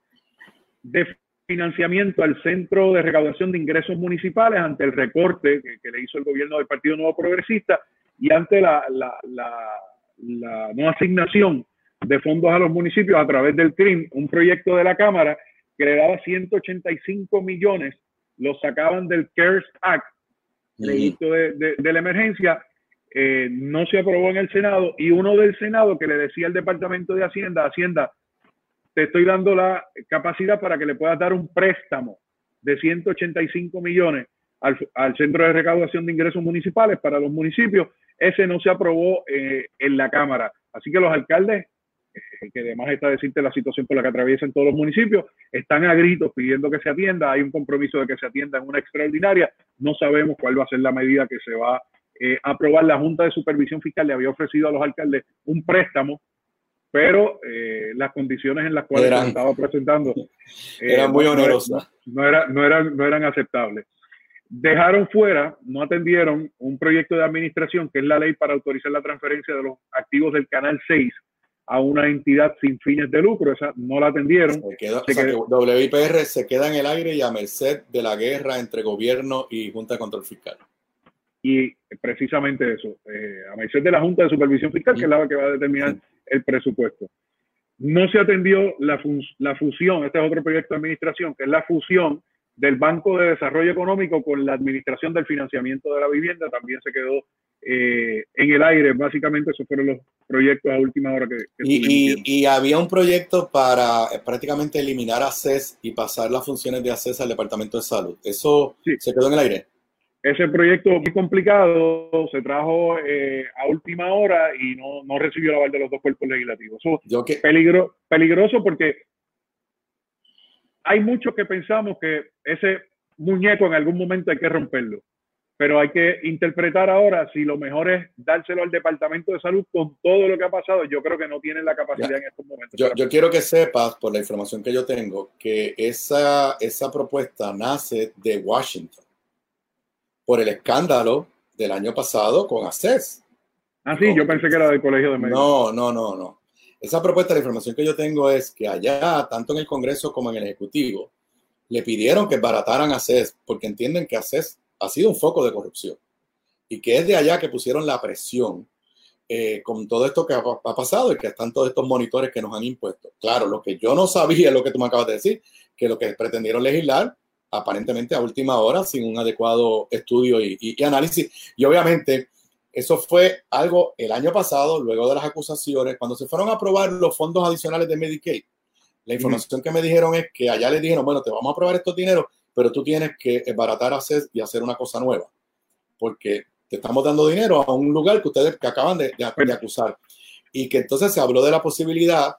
de financiamiento al Centro de Recaudación de Ingresos Municipales ante el recorte que, que le hizo el gobierno del Partido Nuevo Progresista y ante la, la, la, la no asignación de fondos a los municipios a través del C R I M, un proyecto de la Cámara que le daba ciento ochenta y cinco millones, los sacaban del CARES Act, el crédito de, de, de la emergencia, eh, no se aprobó en el Senado, y uno del Senado que le decía al Departamento de Hacienda, Hacienda, te estoy dando la capacidad para que le puedas dar un préstamo de ciento ochenta y cinco millones al, al Centro de Recaudación de Ingresos Municipales para los municipios. Ese no se aprobó eh, en la Cámara. Así que los alcaldes, eh, que además está decirte la situación por la que atraviesan todos los municipios, están a gritos pidiendo que se atienda. Hay un compromiso de que se atienda en una extraordinaria. No sabemos cuál va a ser la medida que se va eh, a aprobar. La Junta de Supervisión Fiscal le había ofrecido a los alcaldes un préstamo, pero eh, las condiciones en las cuales eran, se estaba presentando eh, eran muy onerosas. No, no, era, no, eran, no eran aceptables. Dejaron fuera, no atendieron un proyecto de administración, que es la ley para autorizar la transferencia de los activos del Canal seis a una entidad sin fines de lucro. Esa no la atendieron. Se quedó, se o sea quedó. W I P R se queda en el aire y a merced de la guerra entre gobierno y Junta de Control Fiscal. Y precisamente eso, eh, a merced de la Junta de Supervisión Fiscal, sí, que es la que va a determinar sí. el presupuesto. No se atendió la, fus la fusión, este es otro proyecto de administración, que es la fusión del Banco de Desarrollo Económico con la administración del financiamiento de la vivienda. También se quedó eh, en el aire. Básicamente esos fueron los proyectos a última hora que, que y, y, y había un proyecto para eh, prácticamente eliminar A C E S y pasar las funciones de A C E S al Departamento de Salud. ¿Eso sí. se quedó en el aire? Ese proyecto muy complicado se trajo eh, a última hora y no, no recibió el aval de los dos cuerpos legislativos. Eso Yo que... peligro, peligroso porque hay muchos que pensamos que ese muñeco en algún momento hay que romperlo, pero hay que interpretar ahora si lo mejor es dárselo al Departamento de Salud con todo lo que ha pasado. Yo creo que no tienen la capacidad ya. en estos momentos. Yo, yo quiero que sepas, por la información que yo tengo, que esa, esa propuesta nace de Washington por el escándalo del año pasado con A C E S. Ah, sí, yo pensé que era del Colegio de Médicos. No, no, no, no. Esa propuesta, la información que yo tengo es que allá, tanto en el Congreso como en el Ejecutivo, le pidieron que barataran A C E S porque entienden que A C E S ha sido un foco de corrupción y que es de allá que pusieron la presión eh, con todo esto que ha, ha pasado y que están todos estos monitores que nos han impuesto. Claro, lo que yo no sabía es lo que tú me acabas de decir, que lo que pretendieron legislar aparentemente a última hora, sin un adecuado estudio y, y, y análisis. Y obviamente eso fue algo el año pasado, luego de las acusaciones, cuando se fueron a aprobar los fondos adicionales de Medicaid. La información uh-huh. que me dijeron es que allá les dijeron, bueno, te vamos a aprobar estos dineros, pero tú tienes que baratar a C E S y hacer una cosa nueva, porque te estamos dando dinero a un lugar que ustedes que acaban de, de, de acusar. y que entonces se habló de la posibilidad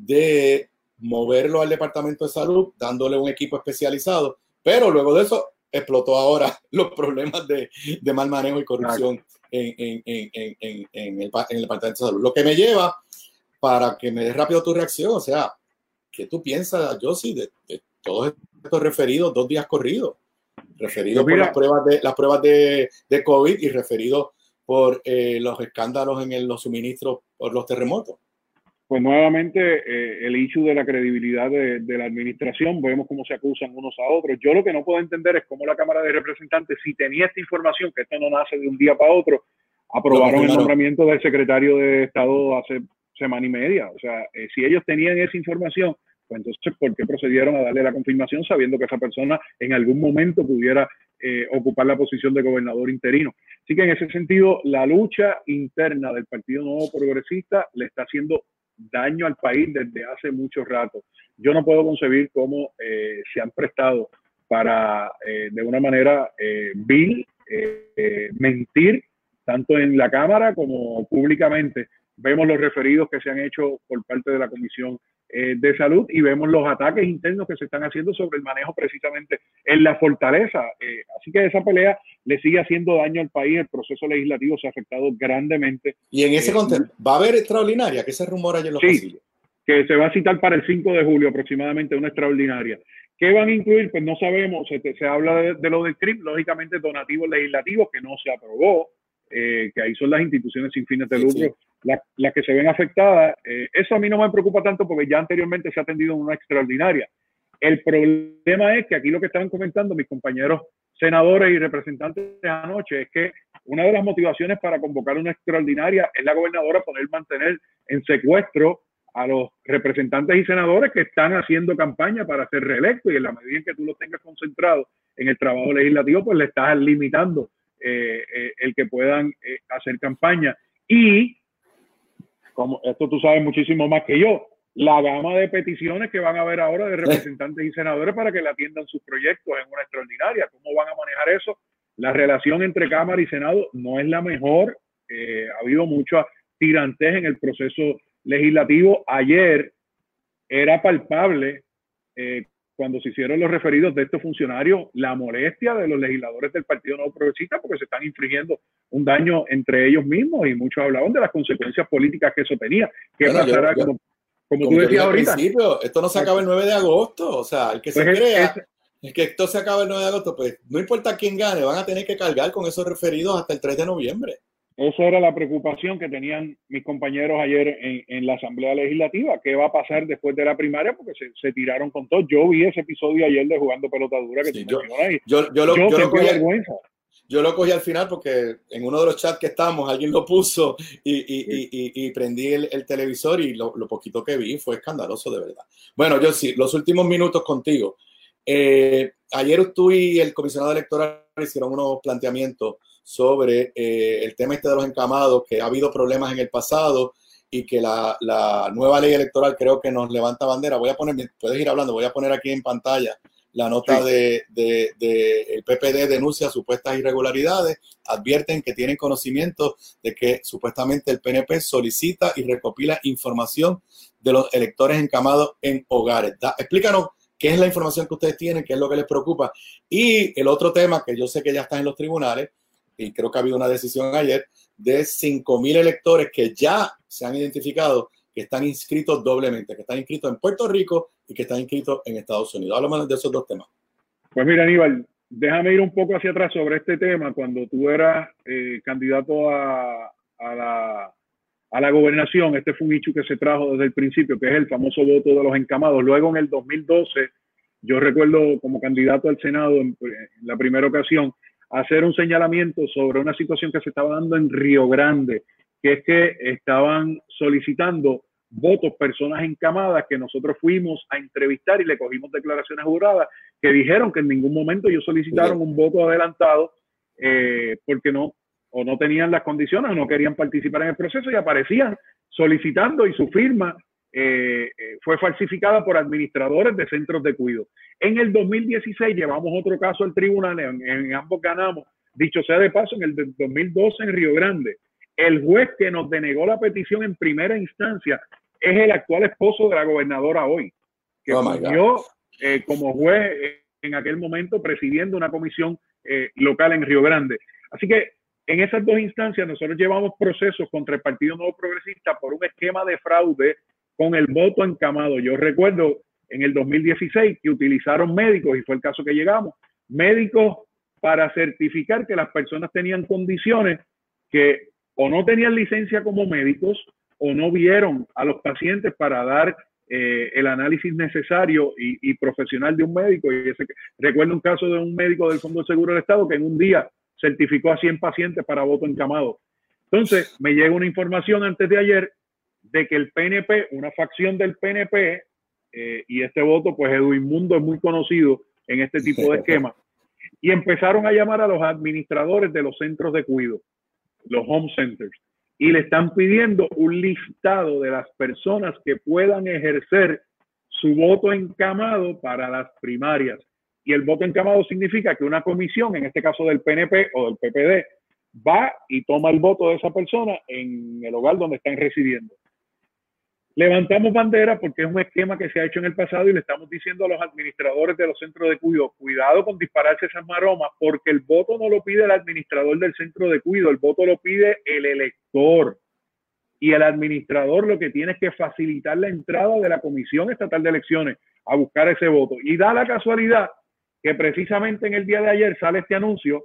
de moverlo al Departamento de Salud, dándole un equipo especializado, pero luego de eso explotó ahora los problemas de, de mal manejo y corrupción en, en, en, en, en, en, el, en el Departamento de Salud. Lo que me lleva, para que me des rápido tu reacción, o sea, ¿qué tú piensas, Josie, de, de todos estos referidos dos días corridos? Referidos por las pruebas de, las pruebas de, de COVID y referidos por eh, los escándalos en el, los suministros por los terremotos. Pues nuevamente eh, el issue de la credibilidad de, de la administración, vemos cómo se acusan unos a otros. Yo lo que no puedo entender es cómo la Cámara de Representantes, si tenía esta información, que esto no nace de un día para otro, aprobaron el nombramiento del secretario de Estado hace semana y media. O sea, eh, si ellos tenían esa información, pues entonces, ¿por qué procedieron a darle la confirmación sabiendo que esa persona en algún momento pudiera eh, ocupar la posición de gobernador interino? Así que en ese sentido, la lucha interna del Partido Nuevo Progresista le está haciendo daño al país desde hace mucho rato. Yo no puedo concebir cómo eh, se han prestado para, eh, de una manera eh, vil, eh, eh, mentir, tanto en la Cámara como públicamente. Vemos los referidos que se han hecho por parte de la Comisión eh, de Salud y vemos los ataques internos que se están haciendo sobre el manejo precisamente en la fortaleza. Eh, así que esa pelea le sigue haciendo daño al país. El proceso legislativo se ha afectado grandemente. Y en ese eh, contexto, ¿va a haber extraordinaria? ¿Qué se rumora ayer en los sí, pasillos? Que se va a citar para el cinco de julio aproximadamente una extraordinaria. ¿Qué van a incluir? Pues no sabemos. Se, se habla de, de lo del C R I M, lógicamente donativos legislativos que no se aprobó. Eh, que ahí son las instituciones sin fines de lucro sí, sí. Las, las que se ven afectadas. Eh, eso a mí no me preocupa tanto porque ya anteriormente se ha atendido en una extraordinaria. El problema es que aquí lo que estaban comentando mis compañeros senadores y representantes de anoche es que una de las motivaciones para convocar una extraordinaria es la gobernadora poder mantener en secuestro a los representantes y senadores que están haciendo campaña para ser reelectos, y en la medida en que tú los tengas concentrados en el trabajo legislativo, pues le estás limitando Eh, eh, el que puedan eh, hacer campaña. Y como esto tú sabes muchísimo más que yo, la gama de peticiones que van a haber ahora de representantes y senadores para que le atiendan sus proyectos en una extraordinaria. ¿Cómo van a manejar eso? La relación entre Cámara y Senado no es la mejor. Eh, ha habido mucha tirantez en el proceso legislativo. Ayer era palpable eh, cuando se hicieron los referidos de estos funcionarios, la molestia de los legisladores del Partido Nuevo Progresista porque se están infringiendo un daño entre ellos mismos, y muchos hablaban de las consecuencias políticas que eso tenía. ¿Qué bueno, pasará? Yo, yo, como como, como tú decías ahorita. Esto no se acaba el nueve de agosto, o sea, el que pues se es, crea es, es que esto se acaba el nueve de agosto, pues no importa quién gane, van a tener que cargar con esos referidos hasta el tres de noviembre. Esa era la preocupación que tenían mis compañeros ayer en, en la Asamblea Legislativa. ¿Qué va a pasar después de la primaria? Porque se, se tiraron con todo. Yo vi ese episodio ayer de Jugando Pelota Dura que sí, tú yo, mencionas y yo, yo, lo, yo, yo, lo cogí, vergüenza. yo lo cogí al final porque en uno de los chats que estamos alguien lo puso y, y, sí. y, y, y prendí el, el televisor y lo, lo poquito que vi fue escandaloso de verdad. Bueno, yo sí, los últimos minutos contigo. Eh, ayer tú y el comisionado electoral hicieron unos planteamientos sobre eh, el tema este de los encamados, que ha habido problemas en el pasado y que la, la nueva ley electoral creo que nos levanta bandera. Voy a poner, puedes ir hablando, voy a poner aquí en pantalla la nota sí. de, de, de el P P D denuncia supuestas irregularidades, advierten que tienen conocimiento de que supuestamente el P N P solicita y recopila información de los electores encamados en hogares. Da, explícanos qué es la información que ustedes tienen, qué es lo que les preocupa. Y el otro tema que yo sé que ya está en los tribunales, y creo que ha habido una decisión ayer, de cinco mil electores que ya se han identificado que están inscritos doblemente, que están inscritos en Puerto Rico y que están inscritos en Estados Unidos. Háblame de esos dos temas. Pues mira, Aníbal, déjame ir un poco hacia atrás sobre este tema. Cuando tú eras eh, candidato a, a, la, a la gobernación, este fue un hecho que se trajo desde el principio, que es el famoso voto de los encamados. Luego, en el dos mil doce, yo recuerdo como candidato al Senado, en, en la primera ocasión, hacer un señalamiento sobre una situación que se estaba dando en Río Grande, que es que estaban solicitando votos, personas encamadas que nosotros fuimos a entrevistar y le cogimos declaraciones juradas que dijeron que en ningún momento ellos solicitaron un voto adelantado eh, porque no, o no tenían las condiciones o no querían participar en el proceso, y aparecían solicitando, y su firma eh, eh, fue falsificada por administradores de centros de cuidado. En el dos mil dieciséis llevamos otro caso al tribunal, en, en ambos ganamos. Dicho sea de paso, en el de dos mil doce en Río Grande, El juez que nos denegó la petición en primera instancia es el actual esposo de la gobernadora hoy, que oh fungió eh, como juez en aquel momento presidiendo una comisión eh, local en Río Grande. Así que en esas dos instancias nosotros llevamos procesos contra el Partido Nuevo Progresista por un esquema de fraude con el voto encamado. Yo recuerdo en el dos mil dieciséis que utilizaron médicos, y fue el caso que llegamos, médicos para certificar que las personas tenían condiciones que o no tenían licencia como médicos o no vieron a los pacientes para dar eh, el análisis necesario y, y profesional de un médico. Y ese, recuerdo un caso de un médico del Fondo de Seguro del Estado que en un día certificó a cien pacientes para voto encamado. Entonces, me llega una información antes de ayer de que el P N P, una facción del P N P, eh, y este voto, pues Edwin Mundo es muy conocido en este tipo de esquemas, y empezaron a llamar a los administradores de los centros de cuidado, los home centers, y le están pidiendo un listado de las personas que puedan ejercer su voto encamado para las primarias. Y el voto encamado significa que una comisión, en este caso del P N P o del P P D, va y toma el voto de esa persona en el hogar donde están residiendo. Levantamos bandera porque es un esquema que se ha hecho en el pasado y le estamos diciendo a los administradores de los centros de cuidado, cuidado con dispararse esas maromas, porque el voto no lo pide el administrador del centro de cuidado, el voto lo pide el elector. Y el administrador lo que tiene es que facilitar la entrada de la Comisión Estatal de Elecciones a buscar ese voto. Y da la casualidad que precisamente en el día de ayer sale este anuncio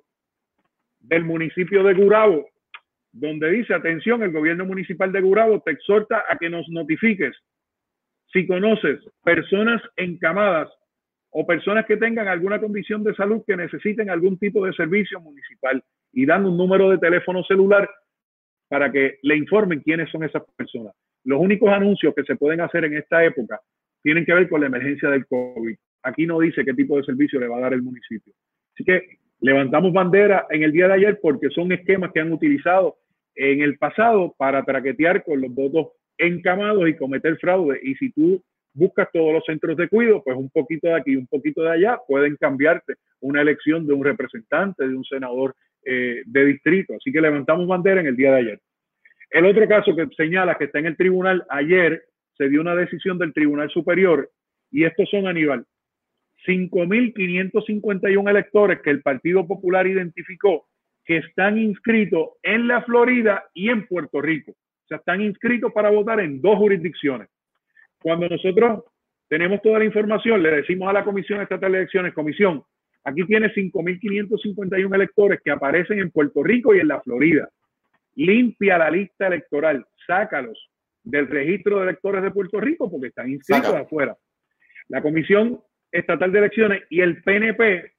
del municipio de Gurabo, donde dice, atención, el gobierno municipal de Gurabo te exhorta a que nos notifiques si conoces personas encamadas o personas que tengan alguna condición de salud que necesiten algún tipo de servicio municipal, y dan un número de teléfono celular para que le informen quiénes son esas personas. Los únicos anuncios que se pueden hacer en esta época tienen que ver con la emergencia del COVID. Aquí no dice qué tipo de servicio le va a dar el municipio. Así que levantamos bandera en el día de ayer porque son esquemas que han utilizado en el pasado para traquetear con los votos encamados y cometer fraude. Y si tú buscas todos los centros de cuidado, pues un poquito de aquí, un poquito de allá, pueden cambiarte una elección de un representante, de un senador eh, de distrito. Así que levantamos bandera en el día de ayer. El otro caso que señala que está en el tribunal, ayer se dio una decisión del Tribunal Superior, y estos son, Aníbal, cinco mil quinientos cincuenta y uno electores que el Partido Popular identificó que están inscritos en la Florida y en Puerto Rico. O sea, están inscritos para votar en dos jurisdicciones. Cuando nosotros tenemos toda la información, le decimos a la Comisión Estatal de Elecciones, Comisión, aquí tiene cinco mil quinientos cincuenta y uno electores que aparecen en Puerto Rico y en la Florida. Limpia la lista electoral, sácalos del registro de electores de Puerto Rico porque están inscritos Saca. afuera. La Comisión Estatal de Elecciones y el P N P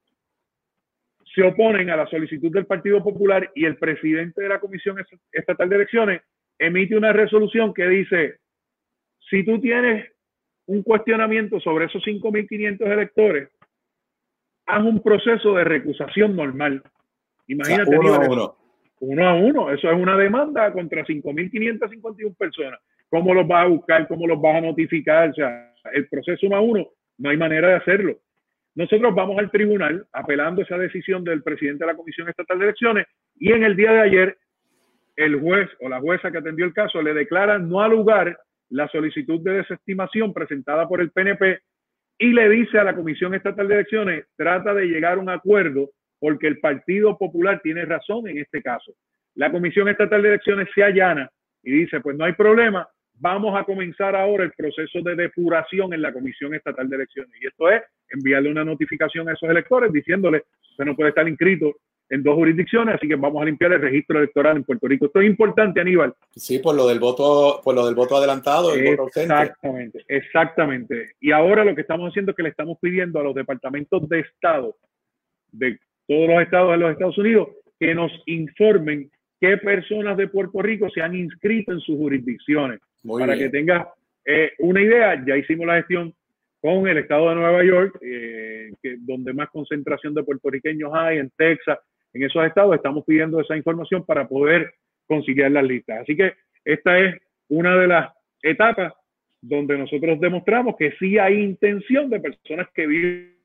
se oponen a la solicitud del Partido Popular, y el presidente de la Comisión Estatal de Elecciones emite una resolución que dice, si tú tienes un cuestionamiento sobre esos cinco mil quinientos electores, haz un proceso de recusación normal. Imagínate, o sea, uno, a uno. uno a uno. Eso es una demanda contra cinco mil quinientas cincuenta y una personas. ¿Cómo los vas a buscar? ¿Cómo los vas a notificar? O sea, el proceso uno a uno, no hay manera de hacerlo. Nosotros vamos al tribunal apelando esa decisión del presidente de la Comisión Estatal de Elecciones, y en el día de ayer el juez o la jueza que atendió el caso le declara no al lugar la solicitud de desestimación presentada por el P N P y le dice a la Comisión Estatal de Elecciones, trata de llegar a un acuerdo porque el Partido Popular tiene razón en este caso. La Comisión Estatal de Elecciones se allana y dice, pues no hay problema, vamos a comenzar ahora el proceso de depuración en la Comisión Estatal de Elecciones. Y esto es enviarle una notificación a esos electores diciéndole, usted no puede estar inscrito en dos jurisdicciones, así que vamos a limpiar el registro electoral en Puerto Rico. Esto es importante, Aníbal. Sí, por lo del voto, por lo del voto adelantado. El voto ausente. Exactamente, exactamente. Y ahora lo que estamos haciendo es que le estamos pidiendo a los departamentos de Estado de todos los estados de los Estados Unidos que nos informen qué personas de Puerto Rico se han inscrito en sus jurisdicciones. Muy para bien. Que tengas eh, una idea, ya hicimos la gestión con el estado de Nueva York, eh, que, donde más concentración de puertorriqueños hay, en Texas, en esos estados, estamos pidiendo esa información para poder conciliar las listas. Así que esta es una de las etapas donde nosotros demostramos que sí hay intención de personas que viven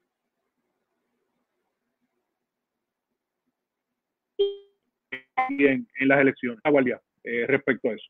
en, en las elecciones. Guardia, eh, respecto a eso.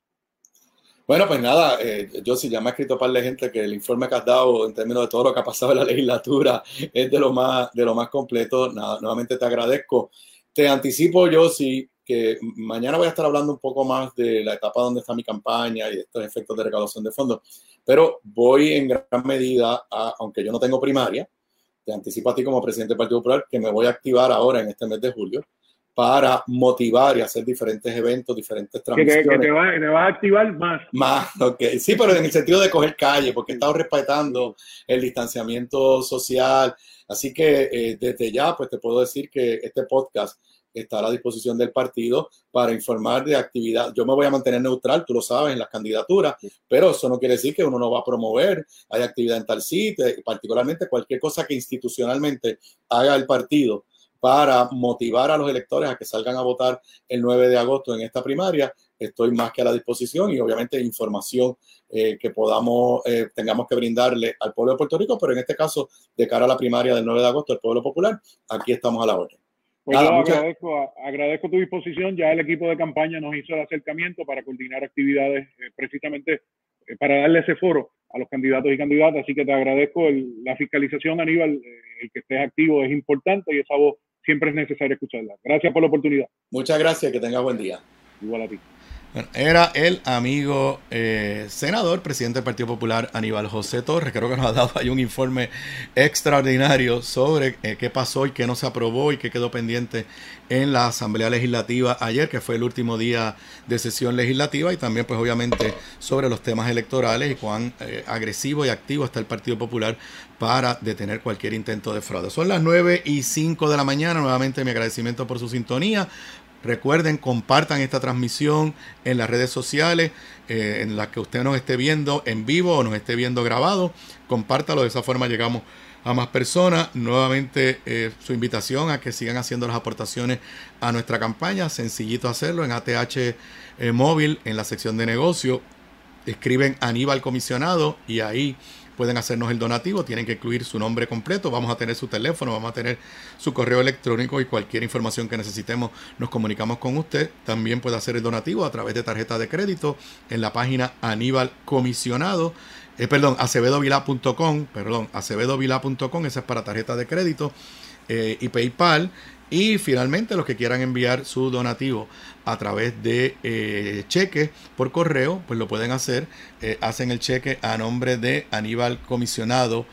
Bueno, pues nada, eh, yo sí ya me ha escrito par de gente que el informe que has dado en términos de todo lo que ha pasado en la legislatura es de lo más, de lo más completo. Nada, nuevamente te agradezco. Te anticipo yo sí que mañana voy a estar hablando un poco más de la etapa donde está mi campaña y de estos efectos de recaudación de fondos, pero voy en gran medida, a, aunque yo no tengo primaria, te anticipo a ti como presidente del Partido Popular que me voy a activar ahora en este mes de julio para motivar y hacer diferentes eventos, diferentes transmisiones. Que te, que te, va, te vas a activar más. Más, ok. Sí, pero en el sentido de coger calle, porque he estado respetando el distanciamiento social. Así que eh, desde ya, pues te puedo decir que este podcast está a la disposición del partido para informar de actividad. Yo me voy a mantener neutral, tú lo sabes, en las candidaturas, pero eso no quiere decir que uno no va a promover, hay actividad en tal sitio, particularmente cualquier cosa que institucionalmente haga el partido para motivar a los electores a que salgan a votar el nueve de agosto en esta primaria. Estoy más que a la disposición y obviamente información eh, que podamos, eh, tengamos que brindarle al pueblo de Puerto Rico, pero en este caso, de cara a la primaria del nueve de agosto del pueblo popular, aquí estamos a la orden. Pues Nada, yo muchas... agradezco, agradezco tu disposición. Ya el equipo de campaña nos hizo el acercamiento para coordinar actividades eh, precisamente eh, para darle ese foro a los candidatos y candidatas. Así que te agradezco el, la fiscalización, Aníbal, eh, el que estés activo es importante y esa voz siempre es necesario escucharla. Gracias por la oportunidad. Muchas gracias, que tengas buen día. Igual a ti. Bueno, era el amigo eh, senador, presidente del Partido Popular, Aníbal José Torres. Creo que nos ha dado ahí un informe extraordinario sobre eh, qué pasó y qué no se aprobó y qué quedó pendiente en la Asamblea Legislativa ayer, que fue el último día de sesión legislativa, y también pues obviamente sobre los temas electorales y cuán eh, agresivo y activo está el Partido Popular para detener cualquier intento de fraude. Son las nueve y cinco de la mañana. Nuevamente mi agradecimiento por su sintonía. Recuerden, compartan esta transmisión en las redes sociales, eh, en las que usted nos esté viendo en vivo o nos esté viendo grabado. Compártalo, de esa forma llegamos a más personas. Nuevamente, eh, su invitación a que sigan haciendo las aportaciones a nuestra campaña. Sencillito hacerlo en A T H eh, Móvil, en la sección de negocio. Escriben Aníbal Comisionado y ahí pueden hacernos el donativo. Tienen que incluir su nombre completo. Vamos a tener su teléfono, vamos a tener su correo electrónico y cualquier información que necesitemos nos comunicamos con usted. También puede hacer el donativo a través de tarjeta de crédito en la página Aníbal Comisionado. Eh, perdón, acevedo vilá punto com, perdón, acevedo vilá punto com, esa es para tarjeta de crédito eh, y PayPal. Y finalmente, los que quieran enviar su donativo a través de eh, cheque por correo, pues lo pueden hacer. Eh, hacen el cheque a nombre de Aníbal Comisionado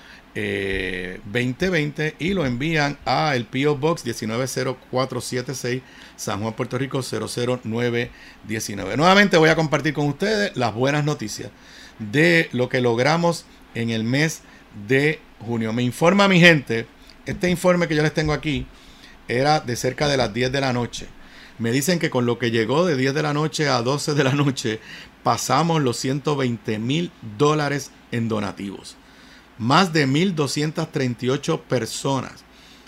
eh, veinte veinte y lo envían a el P O Box diecinueve cero cuatro siete seis, San Juan, Puerto Rico cero cero nueve diecinueve. Nuevamente voy a compartir con ustedes las buenas noticias de lo que logramos en el mes de junio. Me informa mi gente, este informe que yo les tengo aquí era de cerca de las diez de la noche. Me dicen que con lo que llegó de diez de la noche a doce de la noche, pasamos los ciento veinte mil dólares en donativos. Más de mil doscientas treinta y ocho personas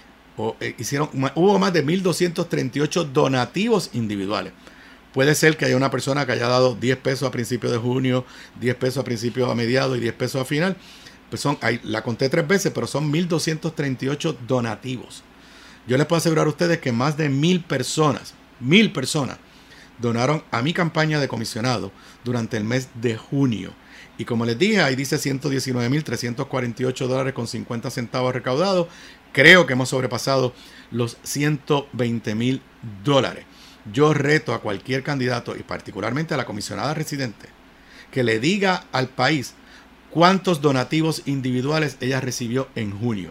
o, eh, hicieron, hubo más de mil doscientos treinta y ocho donativos individuales. Puede ser que haya una persona que haya dado diez pesos a principios de junio, diez pesos a principios a mediados y diez pesos a final. Pues son, ahí, la conté tres veces, pero son mil doscientos treinta y ocho donativos. Yo les puedo asegurar a ustedes que más de mil personas, mil personas, donaron a mi campaña de comisionado durante el mes de junio. Y como les dije, ahí dice ciento diecinueve mil trescientos cuarenta y ocho dólares con cincuenta centavos recaudados. Creo que hemos sobrepasado los ciento veinte mil dólares. Yo reto a cualquier candidato, y particularmente a la comisionada residente, que le diga al país cuántos donativos individuales ella recibió en junio.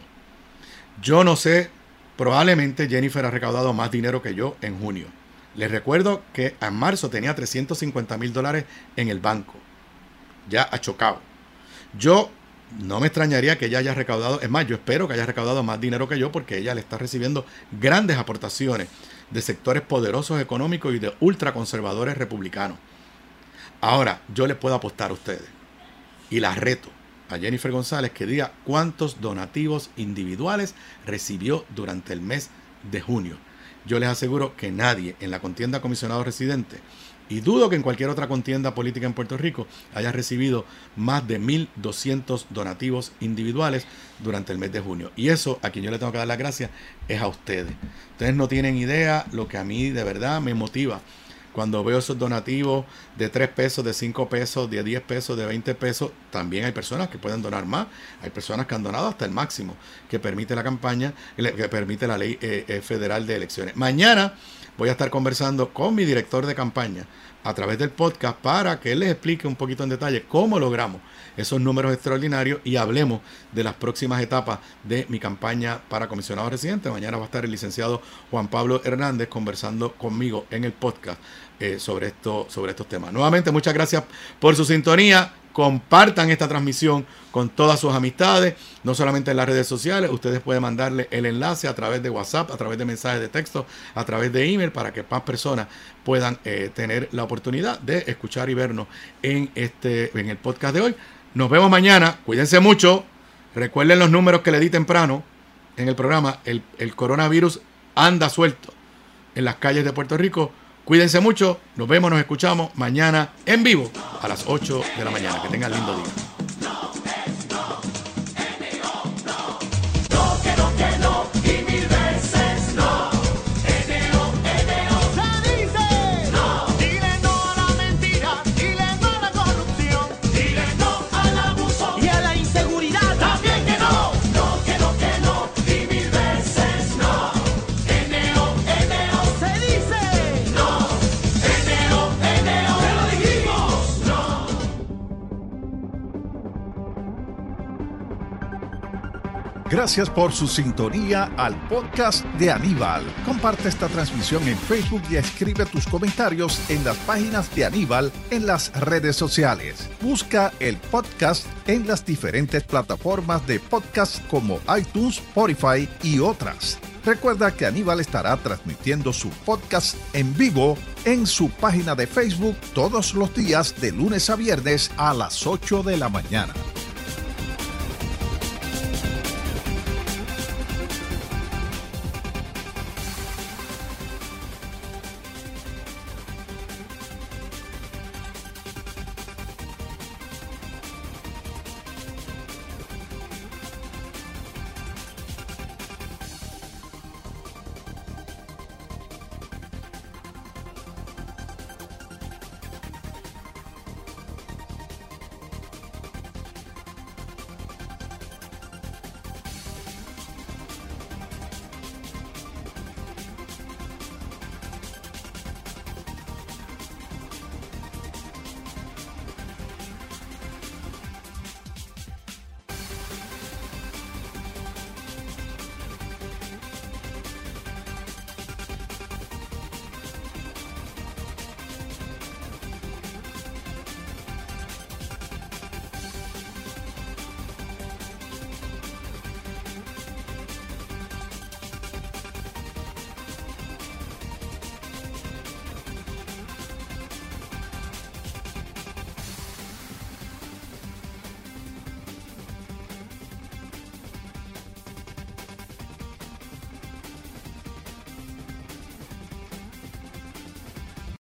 Yo no sé. Probablemente Jennifer ha recaudado más dinero que yo en junio. Les recuerdo que en marzo tenía trescientos cincuenta mil dólares en el banco. Ya ha chocado. Yo no me extrañaría que ella haya recaudado, es más, yo espero que haya recaudado más dinero que yo porque ella le está recibiendo grandes aportaciones de sectores poderosos económicos y de ultraconservadores republicanos. Ahora, yo les puedo apostar a ustedes y la reto a Jennifer González que diga cuántos donativos individuales recibió durante el mes de junio. Yo les aseguro que nadie en la contienda comisionado residente, y dudo que en cualquier otra contienda política en Puerto Rico, haya recibido más de mil doscientos donativos individuales durante el mes de junio. Y eso, a quien yo le tengo que dar las gracias, es a ustedes. Ustedes no tienen idea lo que a mí de verdad me motiva cuando veo esos donativos de tres pesos, de cinco pesos, de diez pesos, de veinte pesos. También hay personas que pueden donar más. Hay personas que han donado hasta el máximo que permite la campaña, que permite la ley eh, federal de elecciones. Mañana voy a estar conversando con mi director de campaña a través del podcast para que él les explique un poquito en detalle cómo logramos esos números extraordinarios y hablemos de las próximas etapas de mi campaña para comisionado residente. Mañana va a estar el licenciado Juan Pablo Hernández conversando conmigo en el podcast eh, sobre, esto, sobre estos temas. Nuevamente, muchas gracias por su sintonía. Compartan esta transmisión con todas sus amistades, no solamente en las redes sociales. Ustedes pueden mandarle el enlace a través de WhatsApp, a través de mensajes de texto, a través de email, para que más personas puedan eh, tener la oportunidad de escuchar y vernos en, este, en el podcast de hoy. Nos vemos mañana. Cuídense mucho. Recuerden los números que le di temprano en el programa. El, el coronavirus anda suelto en las calles de Puerto Rico. Cuídense mucho, nos vemos, nos escuchamos mañana en vivo a las ocho de la mañana. Que tengan lindo día. Gracias por su sintonía al podcast de Aníbal. Comparte esta transmisión en Facebook y escribe tus comentarios en las páginas de Aníbal en las redes sociales. Busca el podcast en las diferentes plataformas de podcast como iTunes, Spotify y otras. Recuerda que Aníbal estará transmitiendo su podcast en vivo en su página de Facebook todos los días de lunes a viernes a las ocho de la mañana.